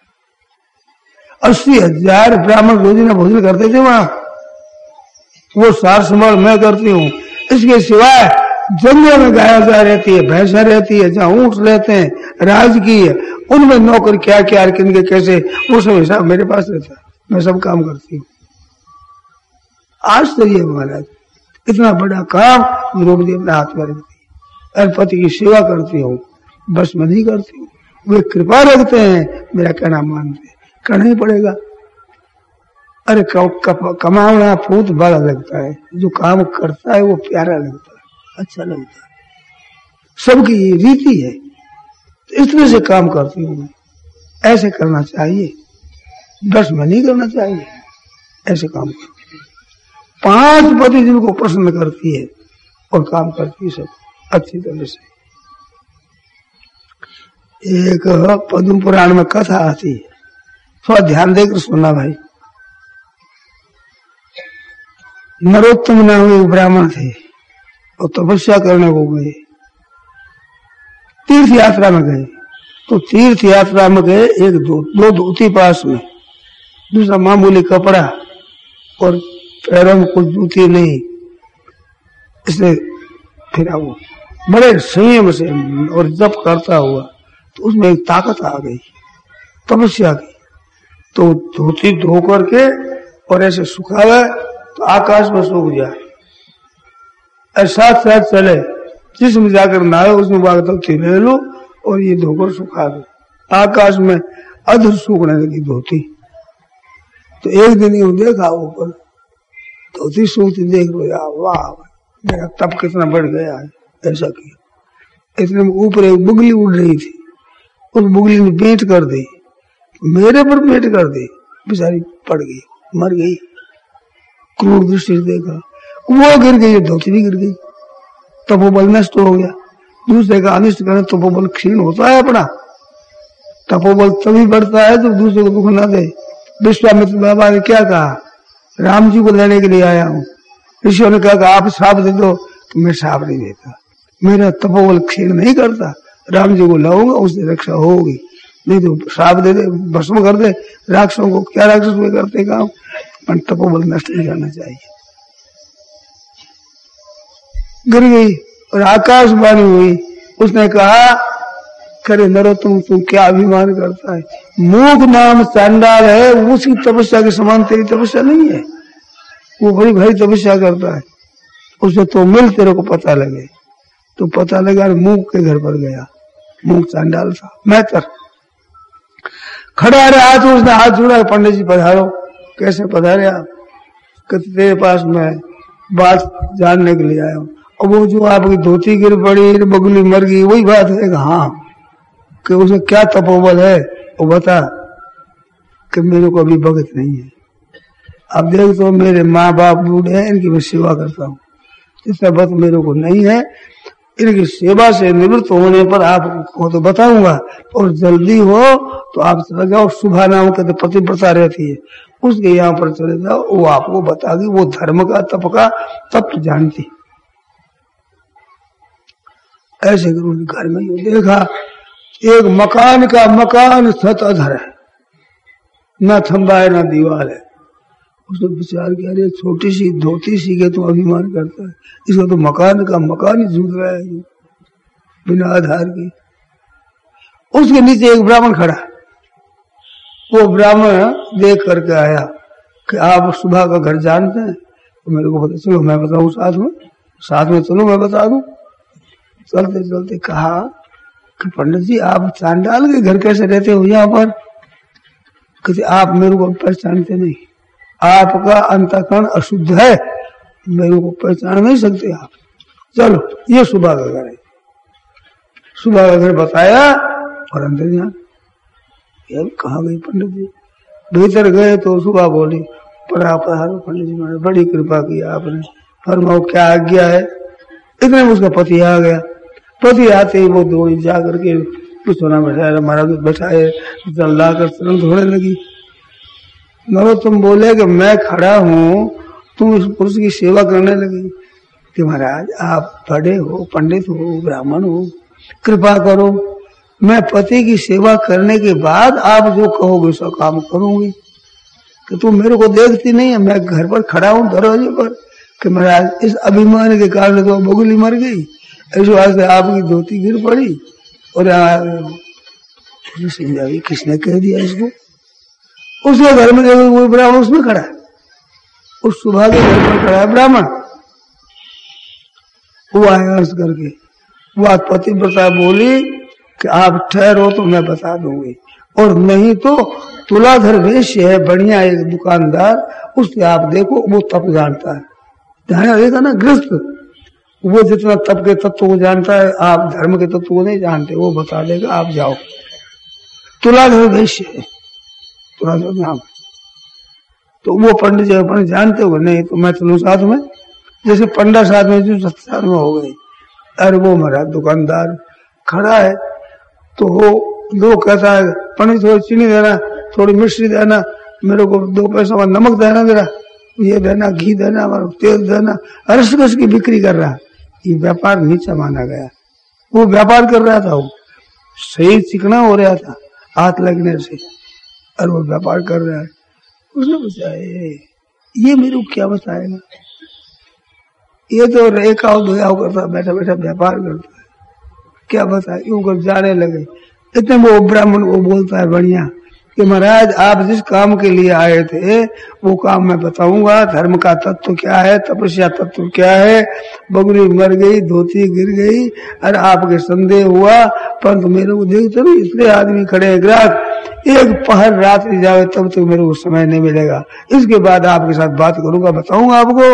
80,000 ब्राह्मण रोजाना भोजन करते थे वहां, वो सार संभाल मैं करती हूँ। इसके सिवाय जंगलों में गाय रहती है, भैंसा रहती है, जहाँ ऊंट रहते हैं, राज की है, उनमें नौकर क्या क्या किनके कैसे, वो सब हिसाब मेरे पास रहता है, मैं सब काम करती हूँ। आश्चर्य महाराज, इतना बड़ा काम द्रौपदी अपने हाथ में रखती है। और पति की सेवा करती हूँ, बस मैं नहीं करती हूँ, वे कृपा रखते हैं, मेरा कहना मानते, करना ही पड़ेगा। अरे कमाना फूट बड़ा लगता है, जो काम करता है वो प्यारा लगता है, अच्छा लगता है, सबकी ये रीति है, तो इस तरह से काम करती हूँ मैं। ऐसे करना चाहिए, बस में नहीं करना चाहिए, ऐसे काम करती है। 5 पति जिनको प्रसन्न करती है और काम करती है सब अच्छी तरह से। एक पद्म पुराण में कथा आती है, थोड़ा ध्यान देकर सुनना भाई। नरोत्तम नाम एक ब्राह्मण थे, और तपस्या करने को गए, तीर्थ यात्रा में गए। तो तीर्थ यात्रा में गए, एक दो धोती पास में, दूसरा मामूली कपड़ा, और पैरों में कुछ जूती नहीं, इसलिए फिर वो बड़े संयम से और जप करता हुआ, तो उसमें एक ताकत आ गई तपस्या की। तो धोती धो करके और ऐसे सुखावे तो आकाश में सूख जाए, और साथ साथ चले, जिसमें जाकर नहाए उसमें धोती ले लो और ये धोकर सुखा दो, आकाश में अधर सूखने लगी धोती। तो एक दिन यूं देखा ऊपर धोती सूखती, देख लो यार, वाह मेरा तप कितना बढ़ गया है, ऐसा किया। इतने में ऊपर एक बुगली उड़ रही थी, उस बुगली ने पेंट कर दी, मेरे पर पेंट कर दी, बेचारी पड़ गई, मर गई। क्रूर दृष्टि से देखा, वो गिर गई, धोती भी गिर गई, तपोबल नष्ट हो गया। दूसरे का अनिष्ट करना, तपोबल क्षीण होता है अपना, तपोबल तभी बढ़ता है जब दूसरे को दुख न दे। विश्वामित्र बाबा ने क्या कहा, राम जी को लेने के लिए आया हूँ, ऋषियों ने कहा आप श्राप दे दो, तो मैं श्राप नहीं देता, मेरा तपोबल क्षीण नहीं करता, राम जी को लाऊंगा, उससे रक्षा होगी, नहीं तो श्राप दे दे, भस्म कर दे राक्षसों को, क्या राक्षस में करते काम, पर तपोबल नष्ट नहीं करना चाहिए। गिर गई और आकाशवाणी हुई, उसने कहा करे नरोत्तम तू क्या अभिमान करता है, मूक नाम चांडाल है, उसकी तपस्या के समान तेरी तपस्या नहीं है, वो बड़ी भारी तपस्या करता है, उसे तो मिल तेरे को पता लगे। तो पता लगा मूक के घर पर गया, मूक चांडाल था, मैतर खड़ा रहा, तो उसने हाथ जोड़ा, पंडित जी पधारो। कैसे पधारे आप, कहते तेरे पास मैं बात जानने के लिए आया हूँ। और वो जो आपकी धोती गिर पड़ी, बगुली मर गई, वही बात है कि हाँ, कि उसे क्या तपोबल है वो बता, कि मेरे को अभी भगत नहीं है। अब देख तो मेरे माँ बाप बूढ़े हैं, इनकी मैं सेवा करता हूँ, इसका बत मेरे को नहीं है, इनकी सेवा से निवृत्त होने पर आपको तो बताऊंगा, और जल्दी हो तो आप चले जाओ, सुबह नाम कहते पतिव्रता रहती है, उसके यहाँ पर चले जाओ, वो आपको बतागी, वो धर्म का तप का तप जानती। ऐसे घर में ही देखा, एक मकान का मकान छत अधर है, न थंबा है न दीवार है। उसने विचार किया, अरे छोटी सी धोती सी के तो अभिमान करता है, इसका तो मकान का मकान ही झूठ रहा है बिना आधार की। उसके नीचे एक ब्राह्मण खड़ा, वो ब्राह्मण देख करके आया कि आप सुबह का घर जानते हैं, तो मेरे को पता, चलो मैं बताऊं, साथ में चलो मैं बता दूं। चलते चलते कहा कि पंडित जी आप चांडाल के घर कैसे रहते हो यहाँ पर, कहते आप मेरे को पहचानते नहीं, आपका अंतःकरण अशुद्ध है, मेरे को पहचान नहीं सकते आप। चलो ये सुबह का घर है। सुबह का घर बताया और अंदर जान यार कहाँ गई पंडित जी। भीतर गए तो सुबह बोली पधारो पंडित जी, मैंने बड़ी कृपा की आपने, फरमाओ क्या आज्ञा है। इतने में उसका पति आ गया। पति आते ही वो दौड़ी जा करके बिछोना बैठाया, महाराज बैठाए, जल लाकर तुरंत होने लगी। नरोत्तम बोले कि मैं खड़ा हूँ, तुम इस पुरुष की सेवा करने लगी कि महाराज आप बड़े हो, पंडित हो, ब्राह्मण हो, कृपा करो, मैं पति की सेवा करने के बाद आप जो कहोगे सो काम करूंगी। कि तुम मेरे को देखती नहीं है, मैं घर पर खड़ा हूँ दरवाजे पर कि महाराज इस अभिमान के कारण तो बगुली मर गई, इस वास्ते आपकी धोती गिर पड़ी और समझाई किसने कह दिया इसको। उसके घर में देखो वो ब्राह्मण उसमें खड़ा है, उस सुबह के घर पर खड़ा है ब्राह्मण। वो आया अर्ज करके, वो पतिव्रता बोली कि आप ठहरो तो मैं बता दूंगी, और नहीं तो तुलाधर वेश्य है बढ़िया एक दुकानदार, उससे आप देखो, वो तप जानता है। ध्यान देखा ना, गृहस्थ वो जितना तप के तत्व को जानता है, आप धर्म के तत्व को नहीं जानते, वो बता देगा, आप जाओ। तुलाधर वेश्य है, तुलाधर नाम। तो वो पंडित जी पंडित जानते हो, नहीं तो मैं चलूं साथ में, जैसे पंडा साथ में जो साथ में हो गई। अरे वो महाराज दुकानदार खड़ा है, तो वो लोग कहता है पंडित थोड़ी चीनी देना, थोड़ी मिश्री देना, मेरे को 2 पैसा में नमक देना, जरा ये देना, घी देना, तेल देना, रस रस की बिक्री कर रहा है। ये व्यापार नीचा माना गया। वो व्यापार कर रहा था, वो सही चिकना हो रहा था हाथ लगने से, और वो व्यापार कर रहा है। उसने पूछा ये मेरे को क्या बताएगा, ये तो रेखाओ धोयाओ करता, बैठा बैठा व्यापार करता है, क्या बताए। यूं कर जाने लगे। इतने वो ब्राह्मण वो बोलता है बढ़िया कि महाराज आप जिस काम के लिए आए थे वो काम मैं बताऊंगा, धर्म का तत्व क्या है, तपस्या तत्व क्या है। बगुली मर गई, धोती गिर गई, और आपके संदेह हुआ, परंतु मेरे को देखते ना इतने आदमी खड़े हैं ग्राहक, एक पहर रात्रि जावे तब तो मेरे को समय नहीं मिलेगा, इसके बाद आपके साथ बात करूंगा, बताऊंगा आपको।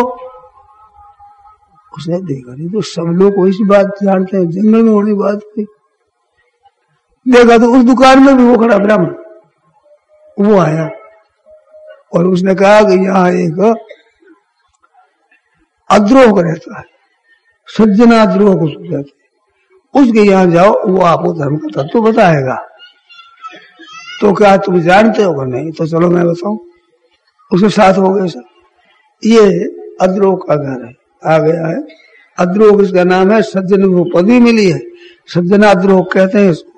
उसने देखा नहीं तो सब लोग वैसी बात जानते हैं, जंगल में होने बात थी। देखा तो उस दुकान में भी वो खड़ा ब्राह्मण, वो आया और उसने कहा कि यहाँ एक अद्रोह रहता है, सज्जनाद्रोह को कहते हैं, उसके यहाँ जाओ, वो आपको धर्म का तत्व बताएगा। तो क्या तुम जानते हो? नहीं तो चलो मैं बताऊं। उसके साथ हो गए सब। ये अद्रोह का घर है, आ गया है अद्रोह, इसका नाम है, सज्जन को पदवी मिली है, सज्जनाद्रोह कहते हैं इसको।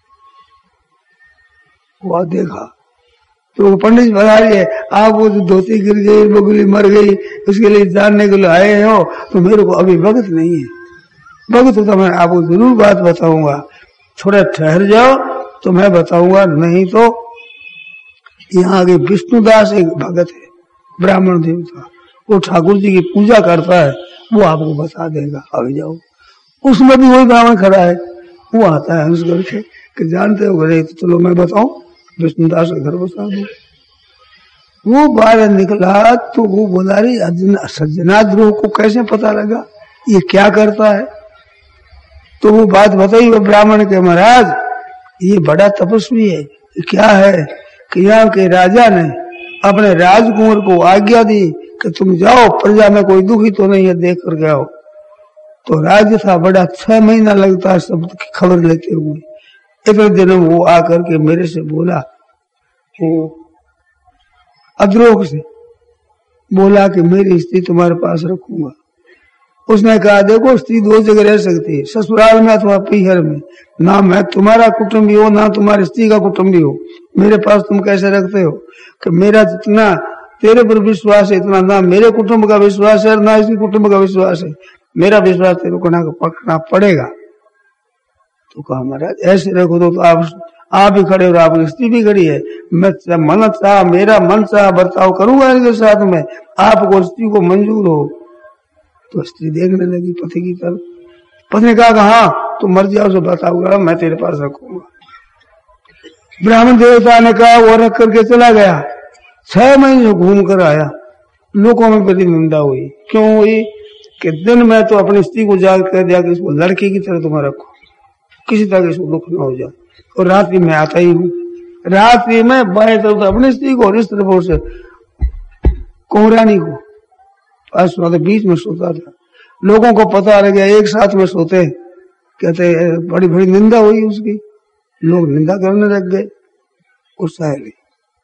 वो देखा तो पंडित जी बता रही है, आप वो धोती गिर गई, बगुली मर गई, उसके लिए जानने के लिए आए हो, तो मेरे को अभी वक्त नहीं है। वक्त तो मैं आपको जरूर बात बताऊंगा, थोड़ा ठहर जाओ तो मैं बताऊंगा, नहीं तो यहाँ आगे विष्णुदास एक भगत है, ब्राह्मण देवता, वो ठाकुर जी की पूजा करता है, वो आपको बता देगा, आगे जाओ। उसमें भी वही ब्राह्मण खड़ा है, वो आता है हंस करके कि जानते हो? नहीं तो चलो मैं बताऊं, विष्णुदास का घर बता दो। वो बाहर निकला तो वो बोला रही सज्जनाद्रोह को कैसे पता लगा, ये क्या करता है? तो वो बात बताई वो ब्राह्मण के, महाराज ये बड़ा तपस्वी है। क्या है कि यहाँ के राजा ने अपने राजकुमार को आज्ञा दी कि तुम जाओ, प्रजा में कोई दुखी तो नहीं है, देख कर के आओ। तो राज्य था बड़ा, 6 महीना लगता है सब की खबर लेते हुए। इतने दिन वो आकर के मेरे से बोला, वो अद्रोह से बोला कि मेरी स्त्री तुम्हारे पास रखूंगा। उसने कहा देखो स्त्री 2 जगह रह सकती है, ससुराल में अथवा पीहर में, ना मैं तुम्हारा कुटुंबी हो ना तुम्हारी स्त्री का कुटुंबी हो, मेरे पास तुम कैसे रखते हो? कि मेरा जितना तेरे पर विश्वास है इतना ना मेरे कुटुंब का विश्वास है ना इसकी कुटुंब का विश्वास है, मेरा विश्वास तेरे को ना पकड़ना पड़ेगा। तो कहा महाराज ऐसे रखो तो आप भी खड़े हो, आपकी स्त्री भी खड़ी है, मैं मन चाह मेरा मन चाह बर्ताव करूंगा इनके साथ में, आपको स्त्री को मंजूर हो। तो स्त्री देखने लगी पति की तरफ। पति ने कहा हाँ तुम मर जाओ, तो बताऊंगा, मैं तेरे पास रखूंगा। ब्राह्मण देवता ने कहा वो रख करके चला गया। 6 महीने घूम कर आया, लोगों में बड़ी निंदा हुई। क्यों हुई? कि दिन में तो अपनी स्त्री को जाग कर दिया कि इसको लड़के की तरह तुम रखो, किसी तरह इसको दुख न हो जाए। और रात्रि में आता ही हूँ, रात्रि में बाएं तरफ अपनी स्त्री को और इस तरफ से कोहरानी को पास बीच में सोता था। लोगों को पता लग गया, एक साथ में सोते, कहते बड़ी बड़ी निंदा हुई उसकी, लोग निंदा करने लग गए। उस साहेली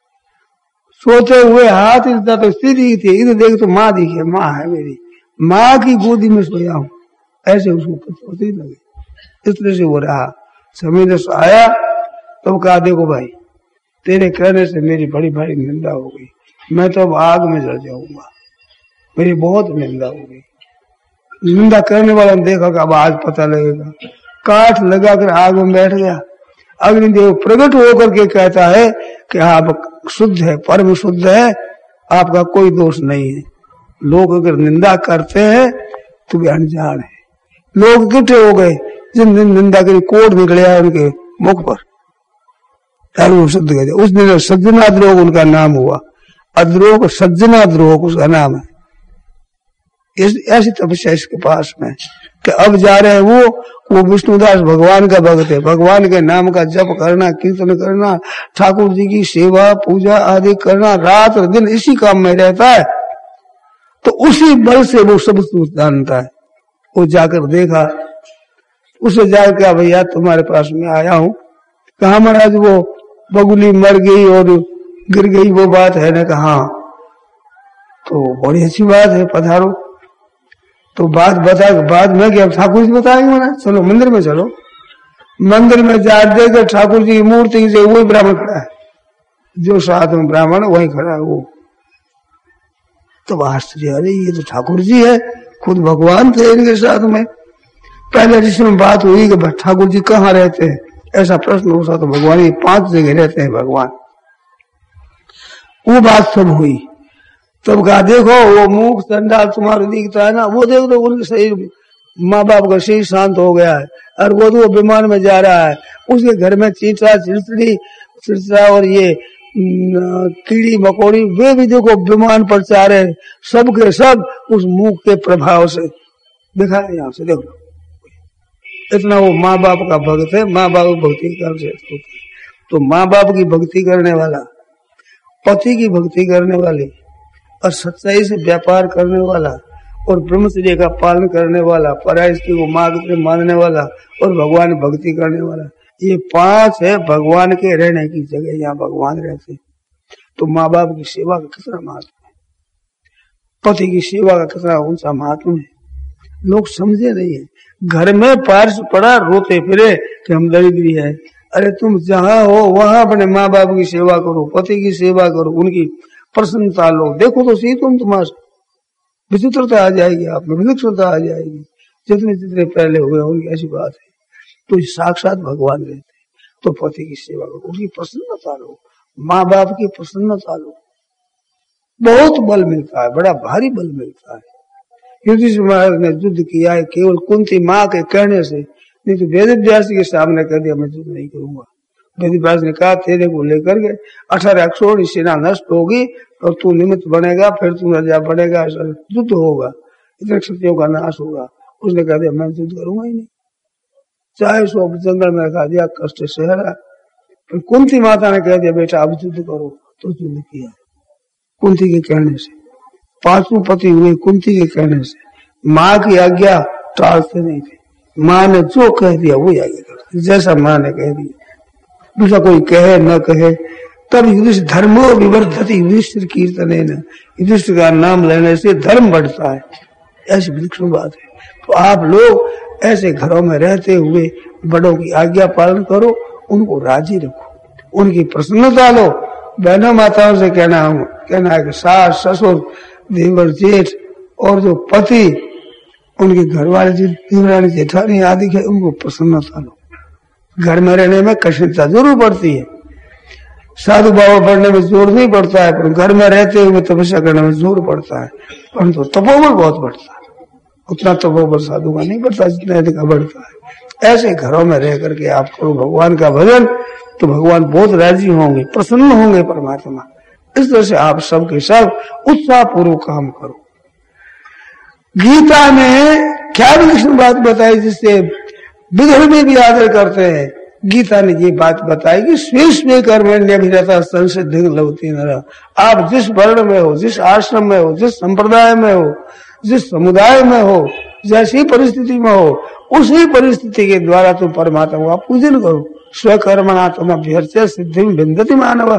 सोते हुए हाथ इधर तो स्त्री दिखी थी, इधर देख तो माँ दिखी, माँ है मेरी, माँ की गोदी में सोया हूँ, ऐसे उसको पता लगे। इस तरह से वो रहा। समय से आया तो कहा देखो भाई तेरे कहने से मेरी बड़ी भारी निंदा हो गई, मैं तो अब आग में जल जाऊंगा, मेरी बहुत निंदा हो गई। निंदा करने वाला ने देखा कि अब आज पता लगेगा, काठ लगाकर आग में बैठ गया। अग्निदेव प्रकट होकर के कहता है कि आप शुद्ध है, परम शुद्ध है, आपका कोई दोष नहीं है। लोग अगर निंदा करते हैं तो वे अनजान है। लोग इकट्ठे हो गए, जिन दिन निंदा करी कोट निकले उनके मुख पर, शुद्ध कहते उस दिन सज्जना द्रोह उनका नाम हुआ। अद्रोह सज्जना द्रोह उसका नाम है। ऐसी तपस्या इसके पास में कि अब जा रहे हैं वो विष्णुदास भगवान का भक्त है, भगवान के नाम का जप करना, कीर्तन करना, ठाकुर जी की सेवा पूजा आदि करना, रात और दिन इसी काम में रहता है। तो उसी बल से वो सब कुछ जानता है। वो जाकर देखा, उसे जाकर क्या भैया तुम्हारे पास में आया हूँ, कहा महाराज वो बगुली मर गई और गिर गई वो बात है ना, कहा तो बड़ी अच्छी बात है, पधारो। तो बात बता, बाद में क्या ठाकुर जी बताएंगे महाराज, चलो मंदिर में चलो। मंदिर में जा देकर ठाकुर जी की मूर्ति से वही ब्राह्मण खड़ा है, जो साथ में ब्राह्मण वही खड़ा है वो। तो आश्चर्य, अरे ये तो ठाकुर जी है, खुद भगवान थे इनके साथ में। पहले जिसमें बात हुई कि ठाकुर जी कहाँ रहते हैं, ऐसा प्रश्न उठा तो भगवान ही 5 जगह रहते हैं भगवान। वो बात सब हुई। तब कहा देखो वो मुख चंडाल तुम्हारा दिखता है ना, वो देखो तो उनके शरीर, माँ बाप का शरीर शांत हो गया है, और वो तो विमान में जा रहा है, उसके घर में चींटा चिड़चिड़ा और ये कीड़ी मकोड़ी वे भी देखो विमान पर जा रहे, सब के सब उस मुख के प्रभाव से देखा है। यहाँ से देखो इतना वो माँ बाप का भक्त है, माँ बाप भक्ति कर। तो माँ बाप की भक्ति करने वाला, पति की भक्ति करने वाली, और सच्चाई से व्यापार करने वाला, और ब्रह्मचर्य का पालन करने वाला, पराई स्त्री को माँ की तरह मानने वाला, और भगवान भक्ति करने वाला, ये 5 है भगवान के रहने की जगह। यहाँ भगवान रहते। तो माँ बाप की सेवा का कितना महत्व है, पति की सेवा का कितना ऊंचा महत्व है, लोग समझे नहीं है। घर में पार्श पड़ा रोते फिरे कि हम दरिद्री है। अरे तुम जहाँ हो वहां अपने माँ बाप की सेवा करो, पति की सेवा करो, उनकी प्रसन्नता लो। देखो तो सही तुम तुम्हारा विचित्रता आ जाएगी, आप में विलक्षणता आ जाएगी, जितने जितने पहले हुए होंगे। ऐसी बात है। तो साक्षात भगवान रहते। तो पति की सेवा करो, उनकी प्रसन्नता लो, माँ बाप की प्रसन्नता लो, बहुत बल मिलता है, बड़ा भारी बल मिलता है। युधिष्ठिर महाराज ने युद्ध किया है केवल कुंती माँ के कहने से, नहीं तो वेद व्यास के सामने कह दिया मैं युद्ध नहीं करूंगा। वेद व्यास ने कहा तेरे को लेकर के 18 अक्षोहिणी सेना नष्ट होगी और तू निमित्त बनेगा, फिर तू राजा बनेगा, युद्ध होगा, इतने क्षत्रियों का नाश होगा। उसने कह दिया मैं युद्ध करूंगा ही नहीं, चाहे सो जंगल में रखा दिया, कष्ट सहरा। फिर कुंती माता ने कह दिया बेटा अब युद्ध करो, तो युद्ध किया कुंती के कहने से। 5 पति हुए कुंती के कहने से, माँ की आज्ञा टालते नहीं थे। माँ ने जो कह दिया वो आज्ञा करते, जैसा माँ ने कह दिया, दूसरा कोई कहे न कहे। तब युधिष्ठिर धर्मो विवर्धति, युधिष्ठिर कीर्तन है न, युधिष्ठिर का नाम लेने से धर्म बढ़ता है। ऐसी विलक्षण बात है। तो आप लोग ऐसे घरों में रहते हुए बड़ों की आज्ञा पालन करो, उनको राजी रखो, उनकी प्रसन्नता लो। बहनों माताओं से कहना है कि सास ससुर देवर जेठ और जो पति उनके घर वाले देवरानी जेठानी आदि है, उनको प्रसन्नता लो। घर में रहने में कठिनता जरूर पड़ती है, साधु बाबा पढ़ने में जोर नहीं पड़ता है, पर घर में रहते हुए तपस्या करने में जोर पड़ता है, परंतु तपोबल बहुत बढ़ता है। उतना तपोबल साधु का नहीं बढ़ता जितना का बढ़ता है। ऐसे घरों में रह करके आप करो भगवान का भजन, तो भगवान बहुत राजी होंगे, प्रसन्न होंगे परमात्मा। इस तरह से आप सबके सब उत्साह पूर्वक काम करो। गीता ने क्या विलक्षण बात बताई जिससे विधर्म में भी आदर करते हैं। गीता ने ये बात बताई कि स्वे कर्मण्य अभिरता संसिद्ध लभते नरः। आप जिस वर्ण में हो, जिस आश्रम में हो, जिस संप्रदाय में हो, जिस समुदाय में हो, जैसी परिस्थिति में हो, उसी परिस्थिति के द्वारा तुम परमात्मा का पूजन करो। स्वकर्मणा तुम अभ्यर्च्य सिद्धि विन्दति मानव।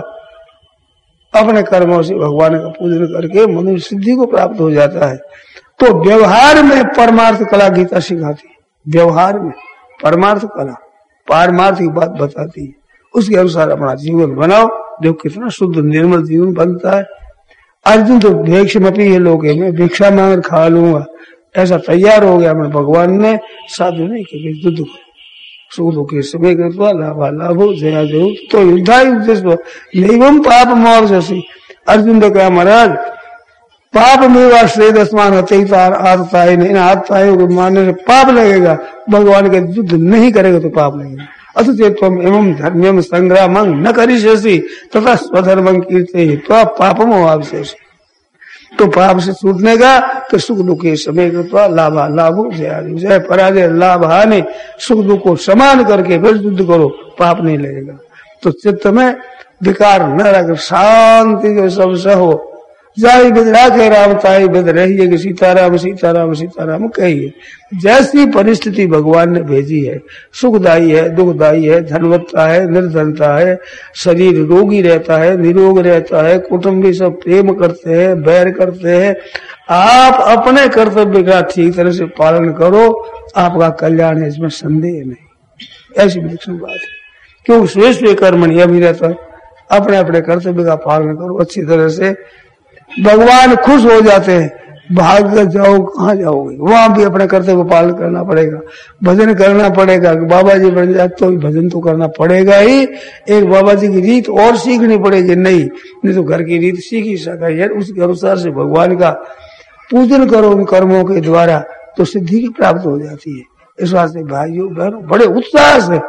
अपने कर्मों से भगवान का पूजन करके मनुष्य सिद्धि को प्राप्त हो जाता है। तो व्यवहार में परमार्थ कला गीता सिखाती है। व्यवहार में परमार्थ कला पारमार्थिक बात बताती है। उसके अनुसार अपना जीवन बनाओ, जो कितना शुद्ध निर्मल जीवन बनता है। अर्जुन तो भिक्षमपि ये लोग है, मैं भिक्षा मांग खा लूंगा, ऐसा तैयार हो गया। मैं भगवान ने साधु नहीं कि युद्ध सुख के समय कृत्वा लाभा लाभो जया जय तो युद्धा युद्ध नैवम पाप मोह जैसी। अर्जुन ने कहा महाराज पाप में श्रेय दसमान आता है नहीं, आता है मानने से पाप लगेगा, भगवान के युद्ध नहीं करेगा तो पाप लगेगा। अथ एवं धर्म संग्राम न करिष्यसि तथा स्वधर्म कीर्ते तो पापम अवशेष। तो पाप से छूटने का तो सुख दुख के समय कृत्वा लाभा लाभो जय पराजय लाभ हानि सुख दुख को समान करके फिर युद्ध करो, पाप नहीं लगेगा। तो चित्त में विकार न रख, शांति जो सब सहो। जाई बिदरा के राम ताई बिद रहिए कि सीताराम सीताराम सीताराम कहिए। जैसी परिस्थिति भगवान ने भेजी है, सुखदायी है, दुखदायी है, धनवत्ता है, निर्धनता है, शरीर रोगी रहता है, निरोग रहता है, कुटुंबी सब प्रेम करते हैं, बैर करते हैं। आप अपने कर्तव्य का ठीक तरह से पालन करो, आपका कल्याण है, इसमें संदेह नहीं। ऐसी विलक्षण बात है। क्योंकि श्रेष्ठ कर्मणि अभी रहता है, अपने अपने कर्तव्य का पालन करो अच्छी तरह से। भगवान खुश हो जाते हैं। भाग कर जाओ, कहाँ जाओगे? वहां भी अपने कर्तव्य पालन करना पड़ेगा, भजन करना पड़ेगा। बाबा जी बन जाए तो भजन तो करना पड़ेगा ही। एक बाबा जी की रीत और सीखनी पड़ेगी, नहीं तो घर की रीत सीख ही सका यार। उसके अनुसार से भगवान का पूजन करो उन कर्मों के द्वारा, तो सिद्धि की प्राप्त हो जाती है। इस वास्ते भाइयों बहनों बड़े उत्साह से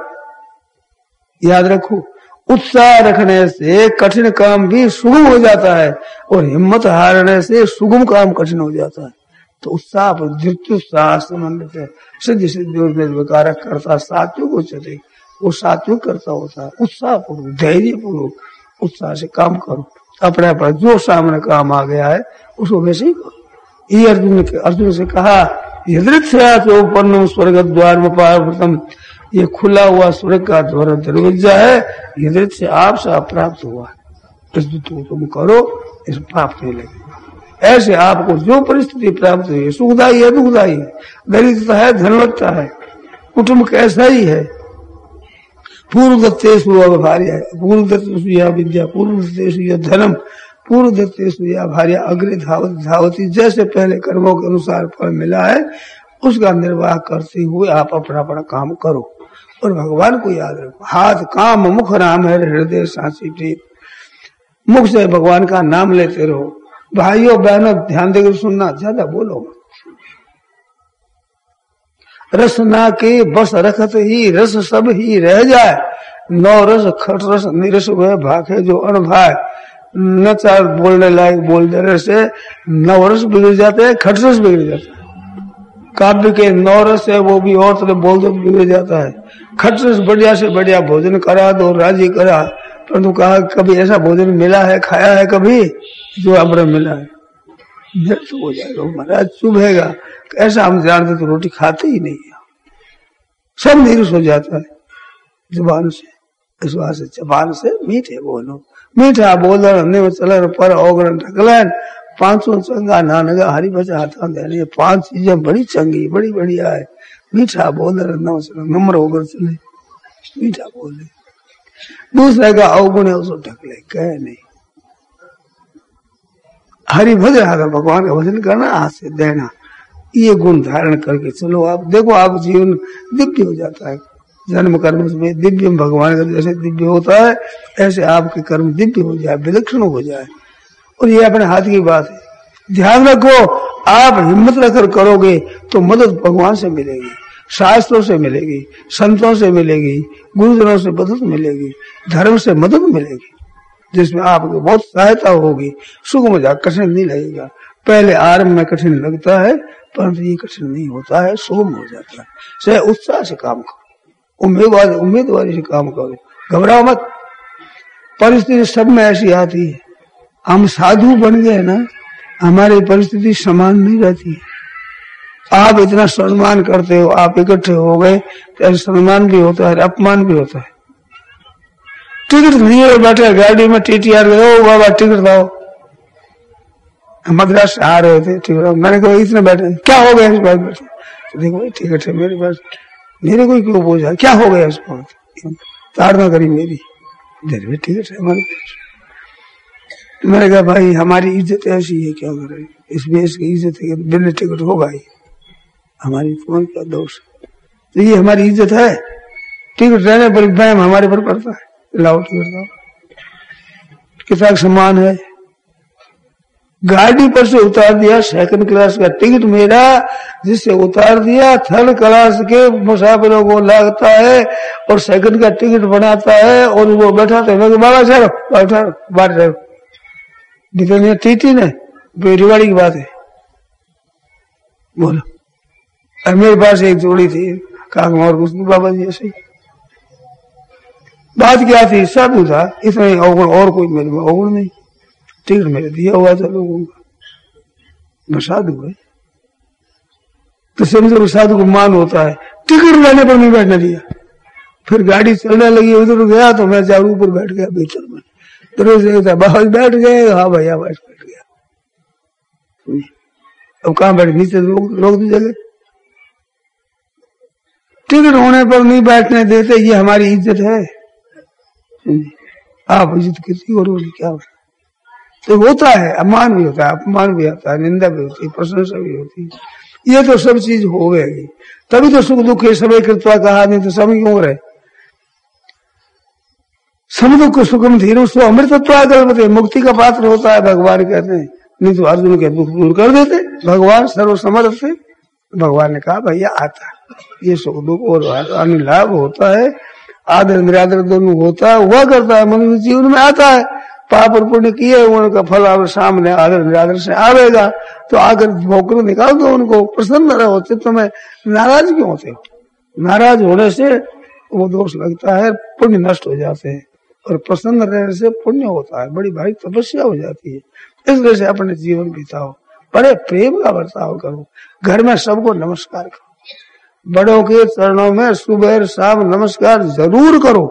याद रखो, उत्साह रखने से कठिन काम भी सुगम हो जाता है और हिम्मत हारने से सुगम काम कठिन हो जाता है। तो उत्साह धृत्युत्साह संबंधित है। सिद्धि विकारक करता सात्विक उच्चते, वो सात्विक करता होता है। उत्साह पूर्वक धैर्य पूर्वक उत्साह से काम करो। अपने पर जो सामने काम आ गया है उसको वैसे ही करो। ये अर्जुन से कहा यदृच्छयाचोपन्नम स्वर्ग द्वार में, ये खुला हुआ स्वर्ग का दरवाजा है, यदृच्छ से आपसे प्राप्त हुआ है, इस तो तुम करो, इस प्राप्त नहीं लगेगा। ऐसे आपको जो परिस्थिति प्राप्त हुई है, सुखदायी है दुखदायी है, दरिद्रता है धनवत्ता है, कुटुंब कैसा ही है, पूर्व दत्तेषु भार्या, पूर्व दत्तेषु विद्या, पूर्व दत्तेषु धनम, पूर्व दत्तेषु भार्या अग्रे धावती। जैसे पहले कर्मों के अनुसार फल मिला है उसका निर्वाह करते हुए आप अपना अपना काम करो और भगवान को याद रखो। हाथ काम मुख राम है, हृदय साची प्रीत। मुख से भगवान का नाम लेते रहो। भाइयों बहनों ध्यान देकर सुनना, ज्यादा बोलो। रस ना के बस रखत ही रस सब ही रह जाए, नौ रस खट रस निरस वह भाखे जो अनभाए। न चार बोलने लायक बोल देने से नौ रस बिगड़ जाते हैं, खट रस बिगड़ जाता है। काव्य के नौ रस है वो भी और तरह बोल दो बिगड़ जाता है। खट रस बढ़िया से बढ़िया भोजन करा दो, राजी करा, परंतु कहा कभी ऐसा भोजन मिला है, खाया है कभी जो अमृत मिला है, व्यर्थ हो जाएगा महाराज, चुभेगा। ऐसा हम जानते तो रोटी खाते ही नहीं है, सब नीरस हो जाता है जुबान से। इस बात से जबान से मीठे बोलो, मीठा बोलन चलन पर ओगरन ढकलन, पांचों चंगा नानगा हरि बचा हाथा देने। ये पांच चीजें बड़ी चंगी बड़ी बढ़िया है। मीठा बोल नम्र होकर चले, मीठा बोले, दूसरे का अवगुण है उसको ढक ले, कहे नहीं। हरि भजन हाथ, भगवान का भजन करना, हाथ से देना, ये गुण धारण करके चलो। आप देखो आप जीवन दिव्य हो जाता है। जन्म कर्म में दिव्य भगवान का जैसे दिव्य होता है ऐसे आपके कर्म दिव्य हो जाए, विलक्षण हो जाए। और ये अपने हाथ की बात है। ध्यान रखो, आप हिम्मत रखकर करोगे तो मदद भगवान से मिलेगी, शास्त्रों से मिलेगी, संतों से मिलेगी, गुरुजनों से मदद मिलेगी, धर्म से मदद मिलेगी, जिसमें आपको बहुत सहायता होगी। सुख मजा कठिन नहीं लगेगा। पहले आरंभ में कठिन लगता है, परंतु ये कठिन नहीं होता है, सुगम हो जाता है। से उत्साह से काम करो, उम्मीदवारी से काम करो, घबराओ मत। परिस्थिति सब में ऐसी आती है। हम साधु बन गए ना, हमारी परिस्थिति समान नहीं रहती है। आप इतना सम्मान करते हो, आप इकट्ठे हो गए तो सम्मान भी होता है, अपमान भी होता है। टिकट नहीं है, बैठे गाड़ी में टीटीआर गए, ओ बाबा टिकट दो। मद्रास से आ रहे थे, टिकट, मैंने कहा इतने बैठे, क्या हो गया इस बात बैठे? तो देखो भाई टिकट है मेरे पास, मेरे को क्यों पूछा क्या हो गया इस बात? ताड़ना करी मेरी, टिकट है हमारे पास। तो मैंने कहा भाई हमारी इज्जत ऐसी है, क्या करें, इसमें इसकी इज्जत है, बिना टिकट होगा ही, हमारी कौन क्या दोष है? तो ये हमारी इज्जत है, टिकट रहने पर बैम हमारे पर पड़ता है, लाओ टिकट लाओ। कितना समान है। गाड़ी पर से उतार दिया, सेकंड क्लास का टिकट मेरा, जिससे उतार दिया थर्ड क्लास के मुसाफिरों को लगता है और सेकंड का टिकट बनाता है और वो बैठा था, मैं बाबा चलो बैठा बाहर जाओ, निकलने टीटी ने बेरीवाड़ी की बात है, बोलो। और मेरे पास एक जोड़ी थी, कहा और कुछ बाबा जी ऐसे ही बात क्या थी, साधु था, इतना ही अवगुण, और कोई मेरे में अवगुण नहीं, टिकट मेरे दिया हुआ था लोगों का, मैं साधु है तो समझो साधु को मान होता है। टिकट लेने पर नहीं बैठने दिया, फिर गाड़ी चलने लगी, उधर गया तो मैं चारू ऊपर बैठ गया, भीतर में दरवाजे था, बाहर बैठ गए, हाँ भैया बैठ गया। अब कहाँ बैठ, नीचे रोक दी जगह। टिकट होने पर नहीं बैठने देते, ये हमारी इज्जत है। आप इज्जत कितनी करो, क्या तो होता है, अपमान भी होता है, अपमान भी होता है, निंदा भी होती है, प्रशंसा भी होती है, ये तो सब चीज हो गएगी। तभी तो सुख दुख है समय कृत्वा कहा, नहीं तो सब क्यों रहे। सब दुख सुखम धीरे उसको अमृतत्व, मुक्ति का पात्र होता है भगवान कहते हैं, नहीं तो अर्जुन के दुख दूर कर देते भगवान सर्वसमर्थ से। भगवान ने कहा भैया आता ये सुख दुख और अनुलाभ होता है, आदर निरादर दोनों होता है, हुआ करता है, मनुष्य जीवन में आता है। पाप और पुण्य किए उनका फल आप सामने आदर निरादर से आवेगा, तो आकर भोकर निकाल दो उनको, प्रसन्न रहो। चित्त में नाराज क्यों होते हो? नाराज होने से वो दोष लगता है, पुण्य नष्ट हो जाते हैं, और प्रसन्न रहने से पुण्य होता है, बड़ी भारी तपस्या हो जाती है। इसलिए से अपने जीवन बिताओ, बड़े प्रेम का बर्ताव करो, घर में सबको नमस्कार करो, बड़ों के चरणों में सुबह शाम नमस्कार जरूर करो।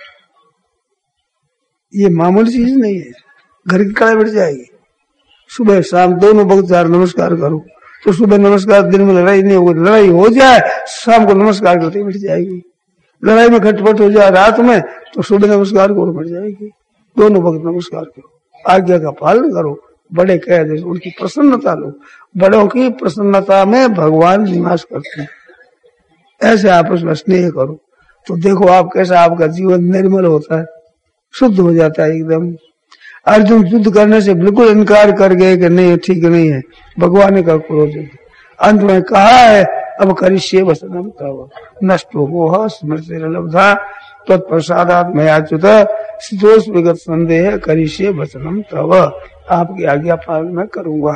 ये मामूली चीज नहीं है, घर की कड़ाई बैठ जाएगी। सुबह शाम दोनों वक्त चार नमस्कार करो, तो सुबह नमस्कार, दिन में लड़ाई नहीं होगी, लड़ाई हो जाए शाम को नमस्कार करते बैठ जाएगी। लड़ाई में खटपट हो जाए रात में, तो सुबह नमस्कार करो बैठ जाएगी। दोनों वक्त नमस्कार करो, आज्ञा का पालन करो, बड़े कह दे उनकी प्रसन्नता लो, बड़ों की प्रसन्नता में भगवान निवास करते हैं। ऐसे आपस में स्नेह करो, तो देखो आप कैसा आपका जीवन निर्मल होता है, शुद्ध हो जाता है एकदम। अर्जुन युद्ध करने से बिल्कुल इनकार कर गए कि नहीं ठीक नहीं है, भगवान ने कहा क्रोध। अंत में कहा है अब करिष्ये वचनम तव नष्टो मोह स्मृतिर्लब्धा तत्प्रसादात् मयाच्युत शीतोष विगत संदेह करिष्ये वचनम तव, आपकी आज्ञा पालन मैं करूंगा।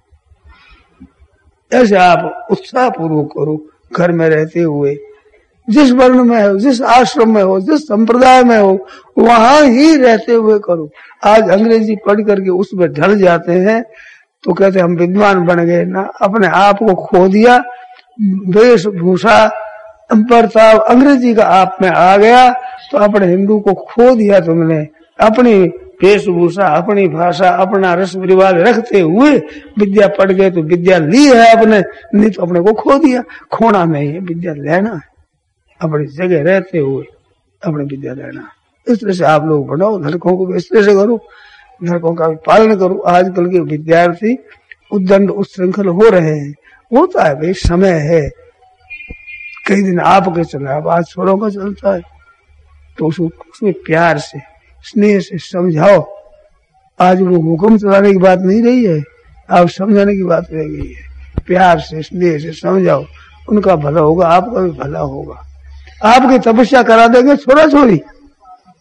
ऐसे आप उत्साह पूर्वक करो, घर में रहते हुए, जिस वर्ण में हो, जिस आश्रम में हो, जिस संप्रदाय में हो, वहां ही रहते हुए करो। आज अंग्रेजी पढ़ करके उसमें ढल जाते हैं तो कहते हम विद्वान बन गए ना, अपने आप को खो दिया। वेशभूषा बर्ताव अंग्रेजी का आप में आ गया तो अपने हिंदू को खो दिया तुमने। अपनी वेशभूषा, अपनी भाषा, अपना रस्म रिवाज रखते हुए विद्या पढ़ गए तो विद्या ली है अपने, नहीं तो अपने को खो दिया। खोना नहीं है, विद्या लेना है, अपनी जगह रहते हुए अपनी विद्या लेना। इस तरह से आप लोग बढ़ाओ, धड़कों को इस तरह से करो, धड़कों का पालन करो। आजकल के विद्यार्थी उद्दंड उच्छृंखल हो रहे हैं, होता है भाई, समय है, कई दिन आपके चला, अब आज छोरों का चलता है, तो उसमें प्यार से स्नेह से समझाओ। आज वो हुक्म चलाने की बात नहीं रही है, आप समझाने की बात रह गई है। प्यार से स्नेह से समझाओ, उनका भला होगा, आपका भी भला होगा। आपकी तपस्या करा देंगे छोरा छोरी,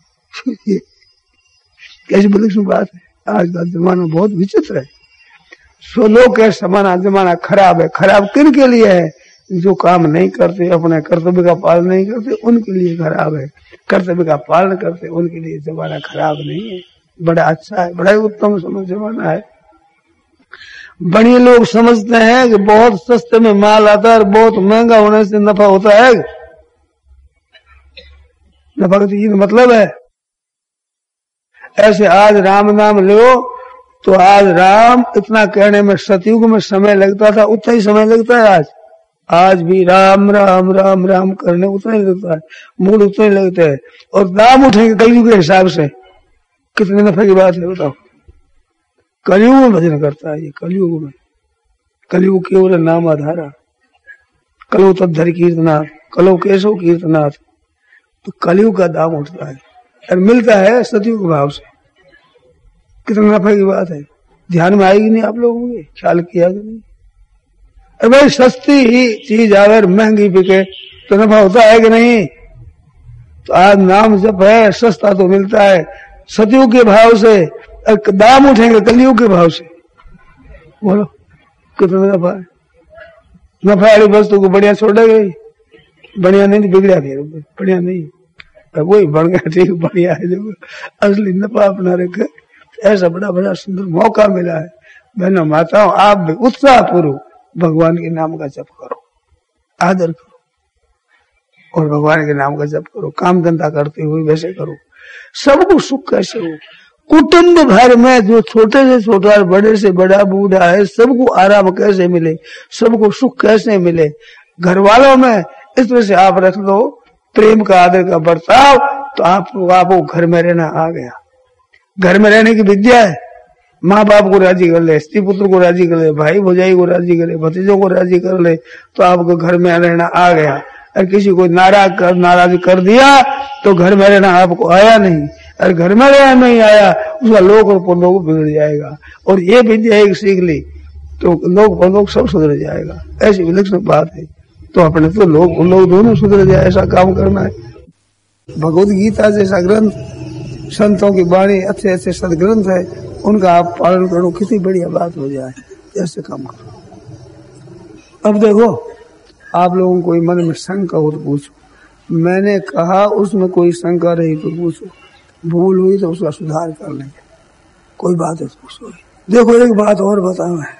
कैसी बड़ी बात है। आज का जमाना बहुत विचित्र है। सो लोग के जमाना खराब है। खराब किन के लिए है? जो काम नहीं करते, अपने कर्तव्य का पालन नहीं करते, उनके लिए खराब है। कर्तव्य का पालन करते, उनके लिए जमाना खराब नहीं है, बड़ा अच्छा है, बड़ा ही उत्तम जमाना है। बड़े लोग समझते हैं कि बहुत सस्ते में माल आता है और बहुत महंगा होने से नफा होता है। नफा का तो मतलब है। ऐसे आज राम नाम लो तो आज राम इतना कहने में सतयुग में समय लगता था, उतना ही समय लगता है आज। आज भी राम राम राम राम करने उतना ही लगता है, मूड उतना ही लगता है। और दाम उठेंगे कलयुग के हिसाब से, कितने नफे की बात है बताओ। कलयुग में भजन करता है ये, कलयुग में। कलयुग केवल नाम आधारा, कलो तद्धर कीर्तनाथ, कलो केशव कीर्तनाथ। तो कलयुग का दाम उठता है और मिलता है सतयुग भाव से। कितना नफे की बात है, ध्यान में आएगी नहीं आप लोगों के, ख्याल किया कि नहीं? अरे भाई सस्ती ही चीज अगर महंगी बिके तो नफा होता है कि नहीं? तो आज नाम जब है सस्ता तो मिलता है सतयुग के भाव से, दाम उठेंगे कलयुग के भाव से। बोलो कितना नफा है? नफा वाली वस्तु को बढ़िया छोड़ गई, बढ़िया नहीं तो बिगड़ा फिर, बढ़िया नहीं वही बन गया, ठीक बढ़िया है। जो असली नफा अपना रखे, ऐसा बड़ा बड़ा सुंदर मौका मिला है। बहनों माताओं, आप भी उत्साह पूर्वक भगवान के नाम का जप करो, आदर करो और भगवान के नाम का जप करो। काम धंधा करते हुए वैसे करो। सबको सुख कैसे हो? कुटुंब भर में जो छोटे से छोटा और बड़े से बड़ा बूढ़ा है, सबको आराम कैसे मिले, सबको सुख कैसे मिले। घर वालों में इस तरह से आप रख दो प्रेम का, आदर का बर्ताव, तो आपको घर में रहना आ गया। घर में रहने की विद्या है। माँ बाप को राजी कर ले, स्त्री पुत्र को राजी कर ले, भाई भौजाई को राजी करे, भतीजों को राजी कर ले, तो आपको घर में रहना आ गया। और किसी को नाराज कर दिया तो घर में रहना आपको आया नहीं, और घर में रहना नहीं आया उसका लोक और परलोक बिगड़ जाएगा। और ये विद्या एक सीख ली तो लोक परलोक सब सुधर जाएगा। ऐसी विलक्षण बात है। तो अपने तो लोग दोनों सुधर जाए, ऐसा काम करना है। भगवत गीता जैसा ग्रंथ, संतों की वाणी, अच्छे अच्छे सदग्रंथ है, उनका आप पालन करो, कितनी बढ़िया बात हो जाए। ऐसे काम करो। अब देखो, आप लोगों को कोई मन में शंका हो तो पूछो। मैंने कहा उसमें कोई शंका रही तो पूछो, भूल हुई तो उसका सुधार कर लेंगे, कोई बात है तो पूछो। देखो एक बात और बताऊं मैं,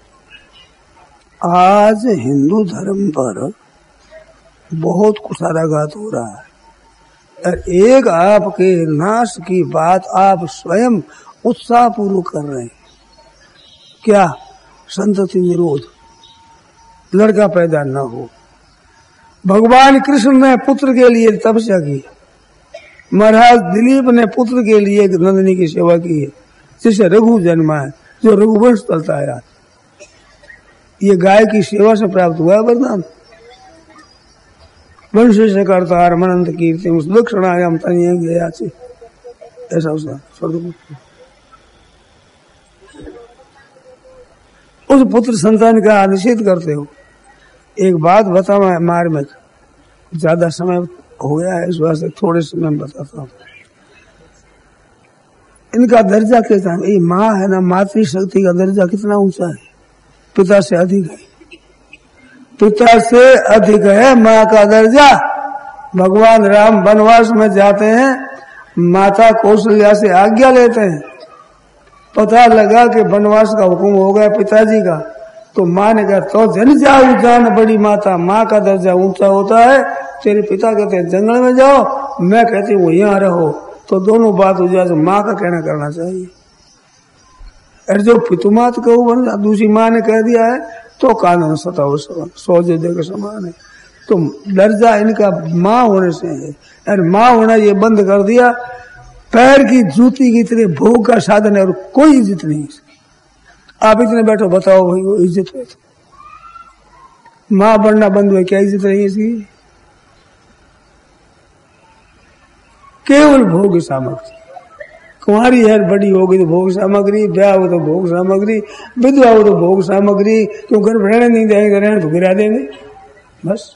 आज हिंदू धर्म पर बहुत कुठाराघात हो रहा है। और एक आपके नाश की बात आप स्वयं उत्साह पूर्वक कर रहे हैं। क्या? संतति निरोध, लड़का पैदा न हो। भगवान कृष्ण ने पुत्र के लिए तपस्या की, महाराज दिलीप ने पुत्र के लिए नंदिनी की सेवा की है, जिससे रघु जन्मा है, जो रघुवंश चलता है। आज ये गाय की सेवा से प्राप्त हुआ है वरदान। वंश से करता अनंत कीर्ति उस दक्षिणायाम तनिए गया से, ऐसा उसका उस पुत्र संतान का निषेध करते हो। एक बात बता, मैं मार्मिक, ज्यादा समय हो गया है इस वास्ते थोड़े समय में बताता हूँ। इनका दर्जा कैसा है? ये माँ है ना, मातृशक्ति का दर्जा कितना ऊंचा है, पिता से अधिक है। पिता से अधिक है माँ का दर्जा। भगवान राम वनवास में जाते हैं, माता कौशल्या से आज्ञा लेते हैं। पता लगा कि वनवास का हुक्म हो गया पिताजी का, तो माँ ने कहा तो जन जाओ जान बड़ी माता, माँ का दर्जा ऊंचा होता है। तेरे पिता कहते हैं जंगल में जाओ, मैं कहती हूँ यहाँ रहो, तो दोनों बात हो जाए तो माँ का कहना करना चाहिए। और जो पितुमात को दूसरी माँ ने कह दिया है तो कानून सताओ सौ दे के समान है। तो दर्जा इनका माँ होने से है, और माँ होना ये बंद कर दिया। पैर की जूती की तरह भोग का साधन है और कोई इज्जत नहीं। आप इतने बैठो, बताओ भाई वो इज्जत है? माँ बनना बंद हुआ, क्या इज्जत रही इसकी? केवल भोग सामग्री। कुंवारी है बड़ी होगी तो भोग सामग्री, ब्याह हो तो भोग सामग्री, विधवा हो तो भोग सामग्री। क्यों घर रहने नहीं देंगे, रहने तो गिरा देंगे बस।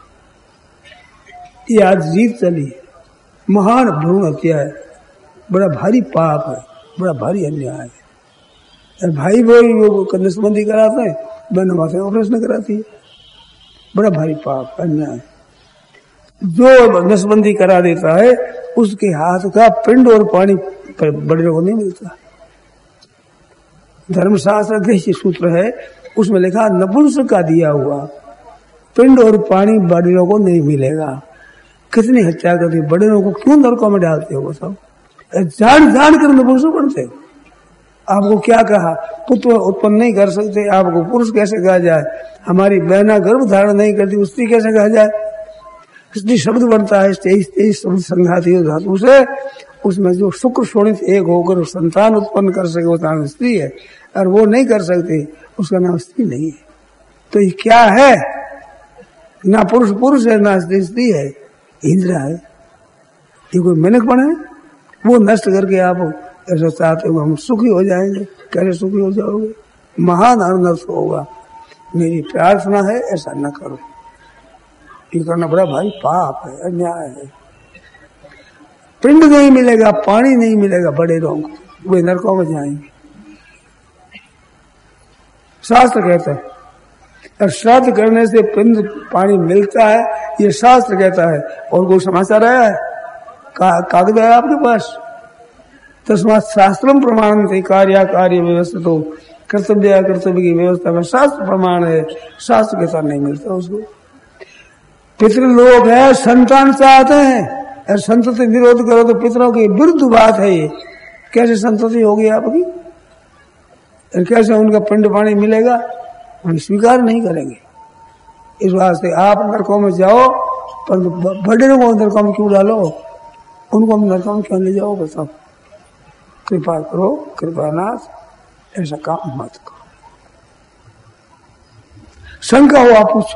ये आज जीत चली है, महान भ्रूण हत्या है, बड़ा भारी पाप है, बड़ा भारी अन्याय है। भाई भाई वो नसबंदी कराते हैं, बहन माता ऑपरेशन कराती है। बड़ा भारी पाप अन्याय। जो नसबंदी करा देता है उसके हाथ का पिंड और पानी बड़े को नहीं मिलता। धर्मशास्त्र देशी सूत्र है, उसमें लिखा नपुंसक का दिया हुआ पिंड और पानी बड़े को नहीं मिलेगा। कितनी हत्या करती, बड़े को क्यों नरकों में डालते हो? सब जान जान कर नपुंसक बनते। आपको क्या कहा? पुत्र उत्पन्न नहीं कर सकते, आपको पुरुष कैसे कहा जाए? हमारी बहना गर्भ धारण नहीं करती, स्त्री कैसे कहा जाए? स्त्री शब्द बनता है, तेईस शब्द संघाती धातु से, उसमें जो शुक्र शोणित एक होकर संतान उत्पन्न कर सके वो नाम स्त्री है, और वो नहीं कर सकती उसका नाम स्त्री नहीं है। तो ये क्या है? ना पुरुष पुरुष है, ना स्त्री स्त्री है, इंद्र है। ये कोई मेनकपन है? वो नष्ट करके आप ऐसा चाहते हो हम सुखी हो जाएंगे। कैसे सुखी हो जाओगे? महान अनर्थ होगा। मेरी प्रार्थना है ऐसा न करो। ये करना बड़ा भाई पाप है, अन्याय है। पिंड नहीं मिलेगा, पानी नहीं मिलेगा, बड़े लोग वे नरकों में जाएंगे। शास्त्र कहता है, और श्राद्ध करने से पिंड पानी मिलता है, ये शास्त्र कहता है। और कोई समाचार आया है? कागज है आपके पास? तस्मात् शास्त्रम प्रमाण थे कार्य कार्य व्यवस्थित हो, कर्तव्य कर्तव्य की व्यवस्था में शास्त्र प्रमाण है। शास्त्र के साथ नहीं मिलता उसको। पितृलोक है, संतान चाहते हैं, और संतति विरोध करो तो पितरों की विरुद्ध बात है। ये कैसे संतति होगी आपकी? और कैसे उनका पिंड पानी मिलेगा? हम स्वीकार नहीं करेंगे। इस वास्ते आप नरकों में जाओ, पर बड़े को नरकों में क्यों डालो? उनको हम नरकों में क्यों ले जाओ? बताओ। कृपा करो कृपानाथ, ऐसा काम मत करो। शंका हो आप पूछो।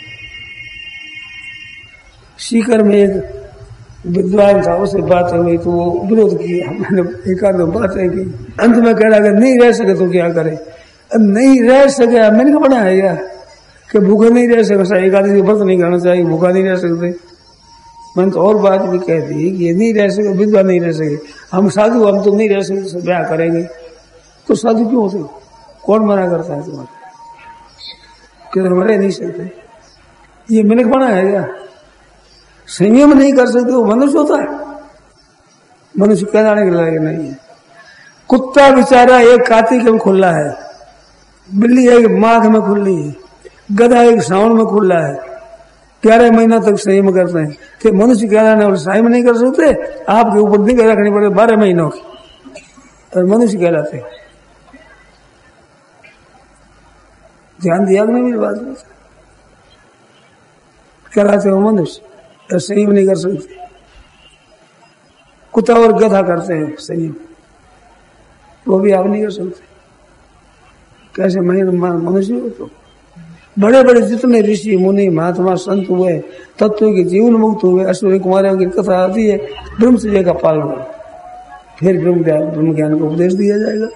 सीकर में एक विद्वान था, उससे बात हुई तो वो विरोध किया। मैंने एक आध बातें की, अंत में कह रहा नहीं रह सके तो क्या करे? नहीं रह सके, मैंने कहा बना है यार कि भूखे नहीं रह सके, एक आदमी व्रत नहीं करना चाहिए, भूखा नहीं रह सकते। मैंने तो और बात भी कह दी कि ये नहीं रह सके, विधवा नहीं रह सके, हम साधु हम तो नहीं रह सकते, तो ब्याह करेंगे। तो साधु क्यों होते? कौन मना करता है तुम्हारे? कि तुम रह नहीं सकते? ये मैंने बना है क्या? संयम नहीं कर सकते वो मनुष्य होता है? मनुष्य कहलाने के लायक नहीं है। कुत्ता बेचारा एक कार्तिक में खुला है, बिल्ली एक माघ में खुली है, गधा एक सावन में खुला है, 11 महीना तक संयम करते हैं। तो मनुष्य कहलाने और संयम नहीं कर सकते? आपके ऊपर निगाह रखनी पड़े 12 महीनों की, और मनुष्य कहलाते। ध्यान दिया कि नहीं मेरी बात? कहलाते हो मनुष्य, और संयम नहीं कर सकते। कुत्ता और गधा करते हैं संयम, वो भी आप नहीं कर सकते। कैसे मनुष्य हो? तो बड़े बड़े जितने ऋषि मुनि महात्मा संत हुए, तत्व के जीवन मुक्त हुए, अश्विनी कुमारों की कथा आती है, ब्रह्मचर्य का पालन करो, फिर ब्रह्म ज्ञान का उपदेश दिया जाएगा।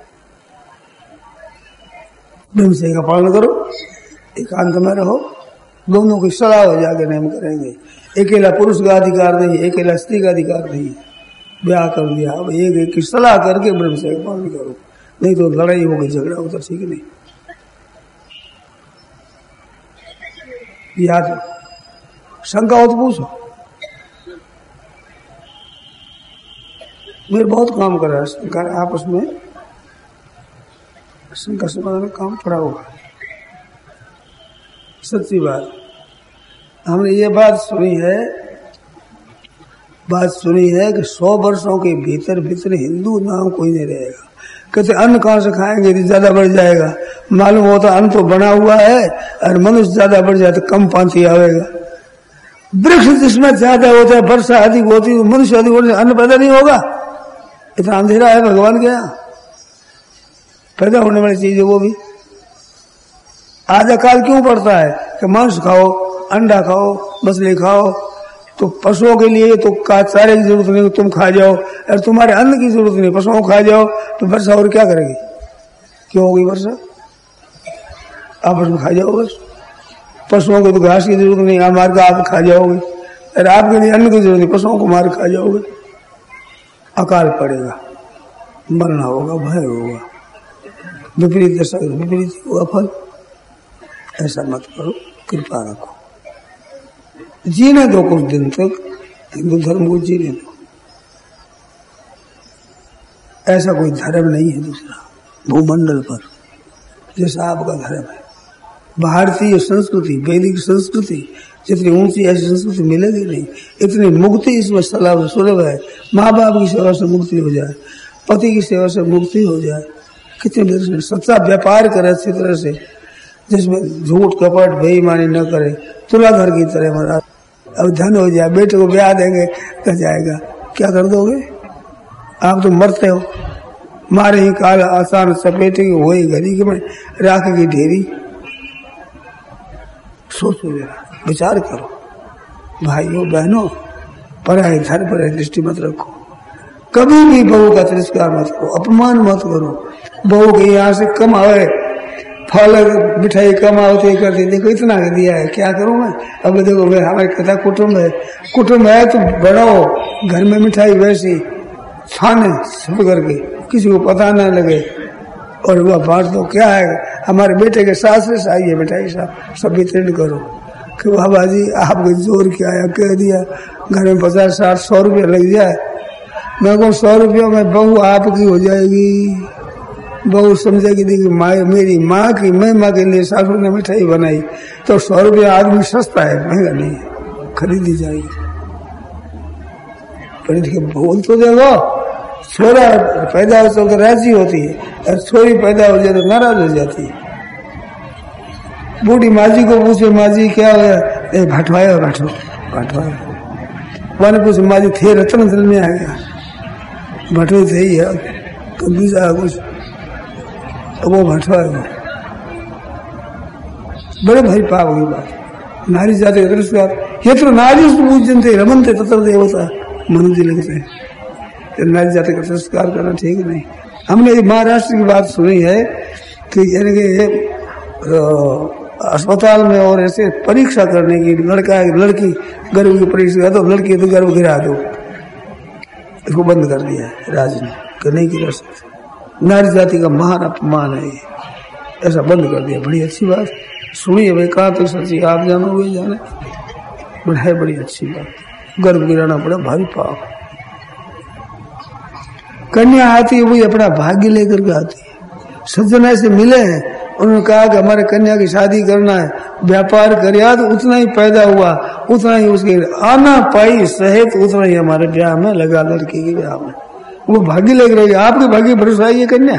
ब्रह्मचर्य का पालन करो, एकांत में रहो, दोनों की सलाह हो जाकर नियम करेंगे। अकेला पुरुष का अधिकार नहीं, अकेला स्त्री का अधिकार नहीं। ब्याह कर दिया, अब एक एक की सलाह करके ब्रह्मचर्य का पालन करो, नहीं तो लड़ाई होगी, झगड़ा होता, ठीक नहीं। याद शंका हो तो पूछो। मेरे बहुत काम कर रहा है शंका, आपस में शंका समाधान में काम पड़ा होगा। सच्ची बात, हमने ये बात सुनी है कि 100 वर्षों के भीतर भीतर हिंदू नाम कोई नहीं रहेगा। कहते अन्न कहाँ से खाएंगे तो ज्यादा बढ़ जाएगा। मालूम होता अन्न तो बना हुआ है, और मनुष्य ज्यादा बढ़ जाए तो कम पांति आवेगा। वृक्ष जिसमें ज्यादा होता है, वर्षा अधिक होती है, मनुष्य अधिक होने से अन्न पैदा नहीं होगा। इतना अंधेरा है भगवान के यहाँ। पैदा होने वाली चीज है वो भी। आज अकाल क्यों पड़ता है कि मांस खाओ, अंडा खाओ, मछली खाओ, तो पशुओं के लिए तो चारे की जरूरत नहीं, तुम खा जाओ, और तुम्हारे अन्न की जरूरत नहीं, पशुओं को खा जाओ, तो वर्षा और क्या करेगी? क्यों होगी वर्षा? आपस में खा जाओ बस। पशुओं को तो घास की जरूरत नहीं, मार कर आप खा जाओगे, और आपके लिए अन्न की जरूरत नहीं, पशुओं को मार खा जाओगे। अकाल पड़ेगा, मरना होगा, भय होगा। विपरीत दशा विपरीत हुआ फल। ऐसा मत करो, कृपा रखो, जीने दो कुछ दिन तक, हिंदू धर्म को जीने दो। ऐसा कोई धर्म नहीं है दूसरा भूमंडल पर जैसा आपका धर्म है। भारतीय संस्कृति, वैदिक संस्कृति जितनी ऊंची ऐसी संस्कृति मिलेगी नहीं। इतनी मुक्ति इसमें सुलभ है। माँ बाप की सेवा से मुक्ति हो जाए, पति की सेवा से मुक्ति हो जाए, कितने देर से सच्चा व्यापार करे अच्छी तरह से, जिसमें झूठ कपट बेईमानी न करे, तुलाधर की तरह महाराज। अब धन हो जाए, बेटे को ब्याह देंगे तो जाएगा, क्या कर दोगे? आप तो मरते हो। मारे ही काल आसान सपेटे की वही घड़ी में राख की ढेरी। सोचो जरा, विचार करो भाइयों बहनों, पराये धर्म पर दृष्टि मत रखो। कभी भी बहू का तिरस्कार मत करो, अपमान मत करो। बहू के यहाँ से कम आवे फल मिठाई कम आवती करती, देखो इतना दिया है, क्या करूं मैं? अब देखो मैं हमारे कथा कुटुम्ब है तो बढ़ाओ, घर में मिठाई वैसी छाने सब करके, किसी को पता ना लगे और वह बांट दो। क्या है, हमारे बेटे के सासरे से आई है मिठाई साहब, सब वितरण करो। कि बाबा जी आपके जोर क्या है, कह दिया घर में 50, 60, 100 रुपया लग जाए। मैं कहूँ 100 रुपया में बहू आपकी हो जाएगी। बहू समझेगी देखिए मेरी माँ की, मैं माँ के लिए सासू ने मिठाई बनाई, तो 100 रुपया आदमी सस्ता है, महंगा नहीं है, खरीदी जाएगी। पर देखिए बोल तो देखो, छोरा पैदा हो तो राजी होती है, और छोरी पैदा हो जाए तो नाराज हो जाती है। बूढ़ी माजी को पूछे, माजी क्या हो, भटवाया मैंने पूछे, माजी थे रतन दिल में आ गया, भटवे थे ही है, कभी जा कुछ वो भटवाया। बड़े भाई पाप की बात। नारी जाति का तिरस्कार, ये तो नारी पूजनते रमनते तत्र देवता मनुष्य लगते हैं। नारी जाति का तिरस्कार करना ठीक नहीं। हमने महाराष्ट्र की बात सुनी है कि यानी कि अस्पताल में और ऐसे परीक्षा करने की, लड़का लड़की गर्भ की परीक्षा, तो लड़की तो गर्भ गिरा दो, इसको बंद कर दिया है राज्य ने कि नहीं गिरा सकते। नारी जाति का महान अपमान है ये, ऐसा बंद कर दिया। बड़ी अच्छी बात सुनी है भाई, कहाँ तक सच्ची आप जानोगे जाने, बट है बड़ी अच्छी बात। गर्भ गिराना पड़ा भारी पाप। कन्या आती है वही अपना भाग्य लेकर के आती है। सज्जन ऐसे मिले हैं, उन्होंने कहा कि हमारे कन्या की शादी करना है, व्यापार करिया तो उतना ही पैदा हुआ, उतना ही उसके आना पाई सहित उतना ही हमारे ब्याह में लगा, लड़की के ब्याह में। वो भाग्य लेकर रहेगी, आपके भाग्य भरोसा है ये कन्या,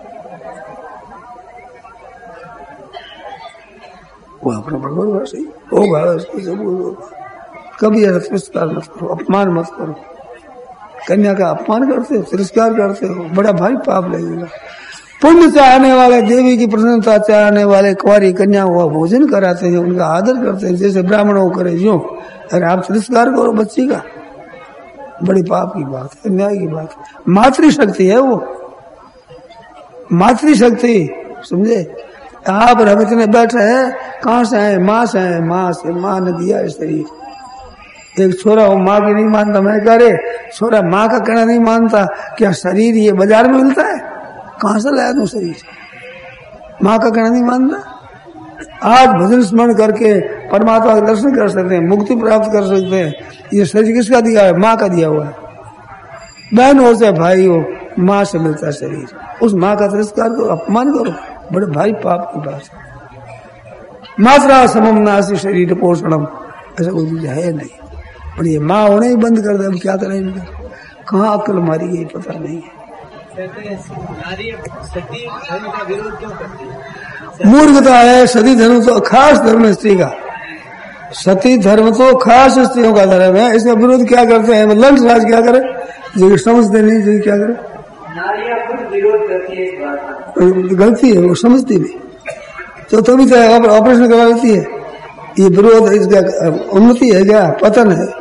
वो अपना भगवान सही होगा। कभी ऐसा तिरस्कार मत करो, अपमान मत करो। कन्या का अपमान करते हो, तिरस्कार करते हो, बड़ा भारी पाप लगेगा। पुण्य चाहने वाले, देवी की प्रसन्नता चाहने वाले कुंवारी कन्याओं का भोजन कराते हैं, उनका आदर करते हैं जैसे ब्राह्मणों करे जो। अरे आप तिरस्कार करो बच्ची का, बड़ी पाप की बात है, न्याय की बात है। मातृशक्ति है वो, मातृशक्ति समझे। आप रवत में बैठे हैं, कहाँ से आए? माँ से आए, माँ से, माँ ने दिया है शरीर। एक छोरा वो माँ की नहीं मानता, मैं कह रहे छोरा माँ का कहना नहीं मानता, क्या शरीर ये बाजार में मिलता है? कहाँ से लाया तू शरीर? माँ का कहना नहीं मानता। आज भजन स्मरण करके परमात्मा का दर्शन कर सकते हैं, मुक्ति प्राप्त कर सकते हैं। ये शरीर किसका दिया है? माँ का दिया हुआ है। बहन हो चाहे भाई हो, माँ से मिलता है शरीर। उस माँ का तिरस्कार करो, अपमान करो, बड़े भारी पाप की बात है। मात्रा समम नास्ति शरीर पोषणम, ऐसा कोई चीज है नहीं। और ये माँ होने ही बंद कर दे, अब क्या करें इनका? कहाँ अक्ल मारी गई पता नहीं है। मूर्खता है। सती धर्म तो खास धर्म है स्त्री का, सती धर्म तो खास स्त्रियों का धर्म है। इसका विरोध क्या करते हैं? लंच राज क्या करे, जो समझते नहीं, जो क्या करे, विरोध करती है, गलती है, वो समझती नहीं तो तभी तो ऑपरेशन करवा लेती है। ये विरोध इसका उन्नति है क्या? पतन है।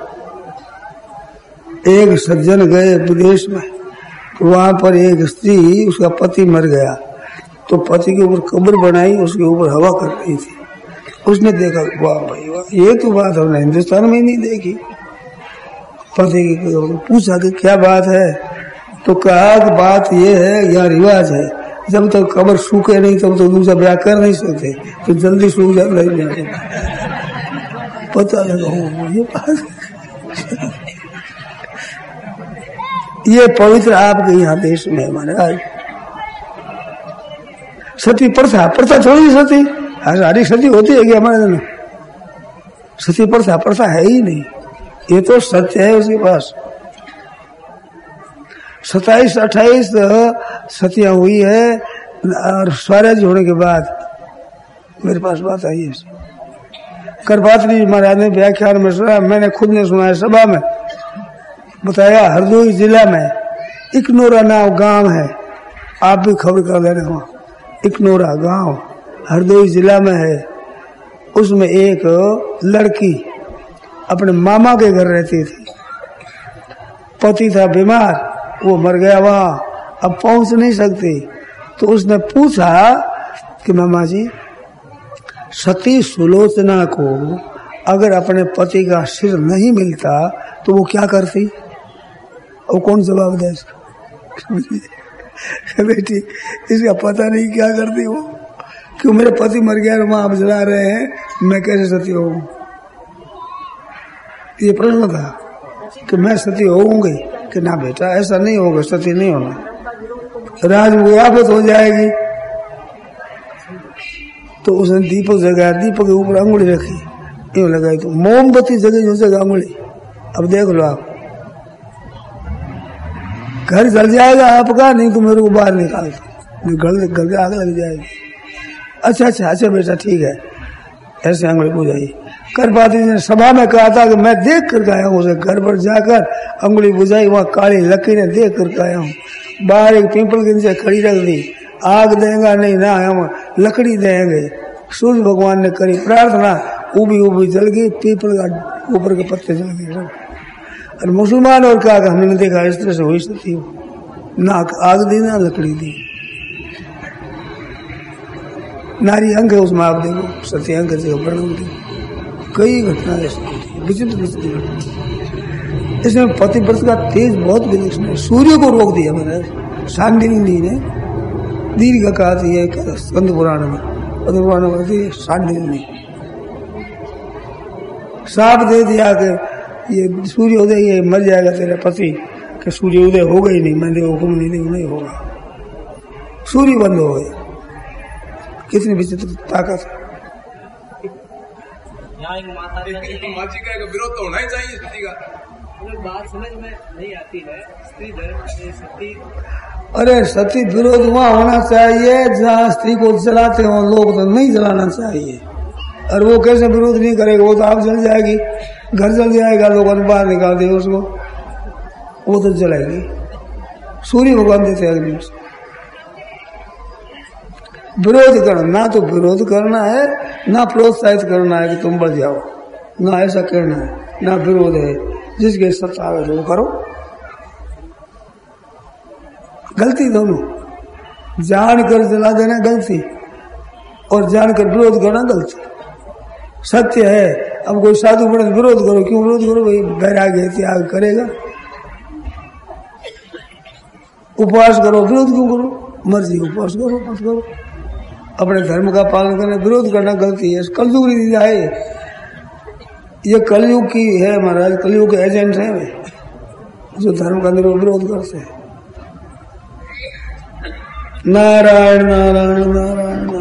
एक सज्जन गए विदेश में, वहां पर एक स्त्री, उसका पति मर गया, तो पति के ऊपर कब्र बनाई, उसके ऊपर हवा कर रही थी। उसने देखा, वाह भाई वाह, ये तो बात हमने हिंदुस्तान में नहीं देखी। पति की पूछा कि क्या बात है, तो कहा कि बात ये है, यहाँ रिवाज है, जब तक कब्र सूखे नहीं तब तक दूसरा ब्याह कर नहीं सकते, तो जल्दी सूख जाए पता लगा ये बात। ये पवित्र आपके यहाँ देश में महाराज सती प्रथा, प्रथा थोड़ी सती, सारी सती होती है कि हमारे दिन सती प्रथा, प्रथा है ही नहीं, ये तो सत्य है उसके पास। 27-28 सतियां हुई है और स्वराज होने के बाद मेरे पास बात आई है। करपात्री महाराज ने व्याख्यान में सुना, मैंने खुद ने सुना है सभा में, बताया हरदोई जिला में इकनोरा नाम गांव है, आप भी खबर कर देना, वहां इकनोरा गांव हरदोई जिला में है। उसमें एक लड़की अपने मामा के घर रहती थी, पति था बीमार, वो मर गया वहां, अब पहुंच नहीं सकती, तो उसने पूछा कि मामा जी सती सुलोचना को अगर अपने पति का सिर नहीं मिलता तो वो क्या करती, और कौन जवाब दे इसका बेटी इसका पता नहीं क्या करती वो, क्यों मेरे पति मर गया वहां आप जला रहे हैं, मैं कैसे सती होऊं। ये प्रश्न था कि मैं सती होऊंगी कि ना बेटा ऐसा नहीं होगा, सती नहीं होना, राज मुआफत हो जाएगी। तो उसने दीपक जगाया, दीपक के ऊपर अंगुली रखी, यूं लगाई तो मोमबत्ती जगह जो जगह अंगुली, अब देख लो आप घर जल जाएगा आपका, नहीं तो मेरे को बाहर निकाल दो, घर के आग लग जाएगी। अच्छा अच्छा अच्छा बेटा ठीक है, ऐसे अंगुली बुझाई। करपात्री ने सभा में कहा था कि मैं देख कर आया हूँ, उसे घर पर जाकर अंगुली बुझाई, वहां काली लकीरें देख कर आया हूँ। बाहर एक पीपल के नीचे खड़ी रख दी, आग देगा नहीं ना, हम लकड़ी देंगे। सूर्य भगवान ने करी प्रार्थना, उबी उबी जल गई, पीपल का ऊपर के पत्ते जल गए। और मुसलमान और कहा कि हमने देखा इस तरह से हुई सती हो, ना आग दी ना लकड़ी दी। नारी अंग है उसमें, आप देखो सती अंग से वर्णन देखो, कई घटना ऐसी विचित्र विचित्र घटना। इसमें पतिव्रत का तेज बहुत विलक्षण है। सूर्य को रोक दिया मैंने, सांडिल्य ने दीर्घ कहा है स्कंद पुराण में, पद्म पुराण में सांडिल्य साफ दे दिया कि ये सूर्योदय ये मर जाएगा तेरा पति, कि सूर्योदय हो गई नहीं, मैंने हुक्म नहीं होगा, सूर्य बंद हो गया। कितनी विचित्र ताकत है। माची का विरोध तो होना ही चाहिए सती का। बात समझ में नहीं आती है, स्त्री धर्म सती, अरे सती विरोध वहाँ होना चाहिए जहाँ स्त्री को जलाते हो लोग, तो नहीं जलाना चाहिए। और वो कैसे विरोध नहीं करेगा, वो तो आप जल जाएगी, घर जल जाएगा, लोग बाहर निकाल देंगे उसको, वो तो जलाएगी। सूर्य भगवान देते अग्नि से विरोध करना, ना तो विरोध करना है ना प्रोत्साहित करना है कि तुम बढ़ जाओ, ना ऐसा करना है, ना विरोध है। जिसके सत्ता आवे वो करो, गलती दोनों, जानकर जला देना गलती और जानकर विरोध करना गलती। सत्य है, अब कोई साधु बड़े विरोध करो, क्यों विरोध करो भाई, वैराग्य त्याग करेगा। उपवास करो, विरोध क्यों करो, मर्जी उपवास करो मत करो, अपने धर्म का पालन करना, विरोध करना गलती है। कलयुग रीति है, ये कलयुग की है महाराज, कलयुग के एजेंट है वे, जो धर्म का विरोध करते हैं। नारायण नारायण नारायण।